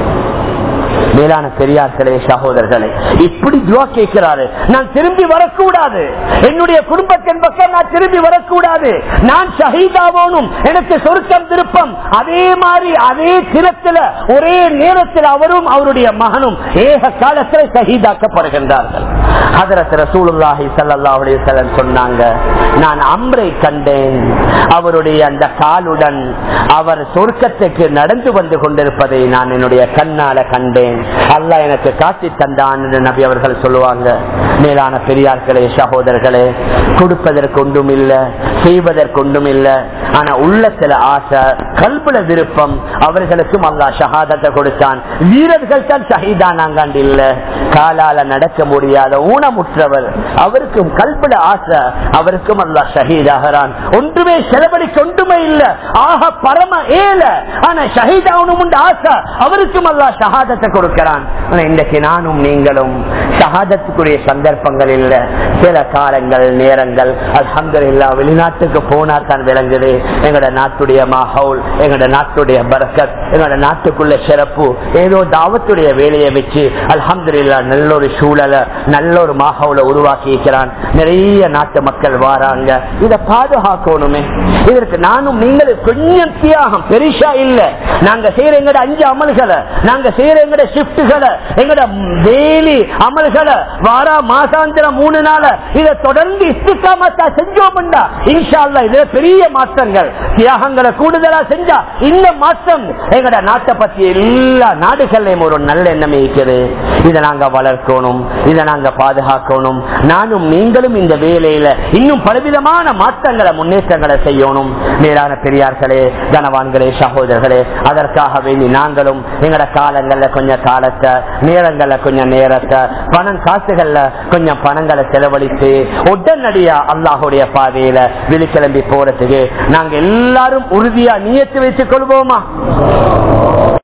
மேலான பெரியார்களே, சகோதரர்களே, இப்படி துஆ கேட்கிறாரு. நான் திரும்பி வரக்கூடாது, என்னுடைய குடும்பத்தின் பக்கம் நான் திரும்பி வரக்கூடாது, நான் ஷஹீதாவோனும், எனக்கு சொர்க்கம் திருப்பம். அதே மாதிரி அதே தினத்தில் ஒரே நேரத்தில் அவரும் அவருடைய மகனும் ஏக காலத்தில் ஷஹீதாக்கப்படுகின்றார்கள். ஹஜ்ரத் ரசூலுல்லாஹி ஸல்லல்லாஹு அலைஹி வஸல்லம் சொன்னாங்க, நான் அம்ரை கண்டேன், அவருடைய அந்த காலுடன் அவர் சொர்க்கத்துக்கு நடந்து வந்து கொண்டிருப்பதை நான் என்னுடைய கண்ணால கண்டேன். அல்லாஹ் எனக்கு காட்டி தந்தான் என்று நபி அவர்கள் சொல்லுவாங்க. மேலான பெரியார்களே, சகோதரர்களே, கொடுப்பதற்கு ஒன்றும் இல்ல, செய்வதற்கு ஒன்றும் இல்ல. ஆனா உள்ளத்துல ஆசை, கல்புல விருப்பம். அவர்களுக்கும் அல்லாஹ் ஷஹாதத்தை கொடுத்தான். வீரர்கள் தான் ஷஹீதானாங்க இல்ல. காலால நடக்க முடியாத ஊனமுற்றவர், அவருக்கும் கல்புல ஆசை, அவருக்கும் அல்லாஹ் ஷஹீதாகிறான். ஒன்றுமே செலவழிக்க ஒன்றுமே இல்ல, ஆக பரம ஏல. ஆனா ஷஹீதாவனும் உண்டு ஆசை, அவருக்கும் அல்லாஹ் ஷஹாதத்தை கொடுக்கிறான். இன்றைக்கு நானும் நீங்களும் ஷஹாதத்துக்குரிய சந்தர்ப்பங்கள் இல்ல. சில காலங்கள் நேரங்கள் அல்ஹம்துலில்லாஹ் வெளிநாட்டுக்கு போனா தான் விளங்குது எங்களோட நாட்டுடைய மாஹவுல், எங்களோட நாட்டுடைய பரக்கத், எங்களோட நாட்டுக்குள்ள சிறப்பு. ஏதோ தாவத்துடைய வேலையை வச்சு அல்ஹம்துலில்லாஹ் நல்ல ஒரு சூழலை, நல்ல ஒரு மாஹவுல உருவாக்கி இருக்கிறான். நிறைய நாட்டு மக்கள் வாராங்க. இதை பாதுகாக்கணுமே. இதற்கு நானும் நீங்களும் கொஞ்சம் தியாகம் பெரிசா இல்ல. நாங்க செய்யற எங்கட அஞ்சு அமல்களை, நாங்க செய்யற எங்கட ஷிப்டுகளை, எங்கட டெய்லி அமல்களை, வார மாசாந்திர மூணு நாள் இதை தொடர்ந்து இஸ்திகாமத்தா செஞ்சோம்டா இன்ஷா அல்லாஹ் இதுல பெரிய மாற்றங்கள், தியாகங்களை கூடுதலா செஞ்சா இந்த மாற்றம் எங்கட நாட்டை பத்தி எல்லா நாடுகள்லயும் ஒரு நல்ல எண்ணம் இருக்குது. இதை நாங்க வளர்க்கணும், இதை நாங்க பாதுகாக்கணும். நானும் நீங்களும் இந்த வேலையில இன்னும் பலவிதமான மாற்றங்களை, முன்னேற்றங்களை செய்யணும். மேலான பெரியார்களே, கனவான்களே, சகோதரர்களே, அதற்காக வேண்டி நாங்களும் எங்கட காலங்கள்ல கொஞ்சம் காலத்தை, நேரங்கள்ல கொஞ்சம் நேரத்தை, பணம் காசுகள்ல கொஞ்சம் பணங்களை செலவழித்து உடனடியா அல்லாஹுடைய பாதையில விழிக்கிளம்பி போறதுக்கு நாங்க எல்லாரும் உறுதியா நியத்து வைத்துக் கொள்வோமா?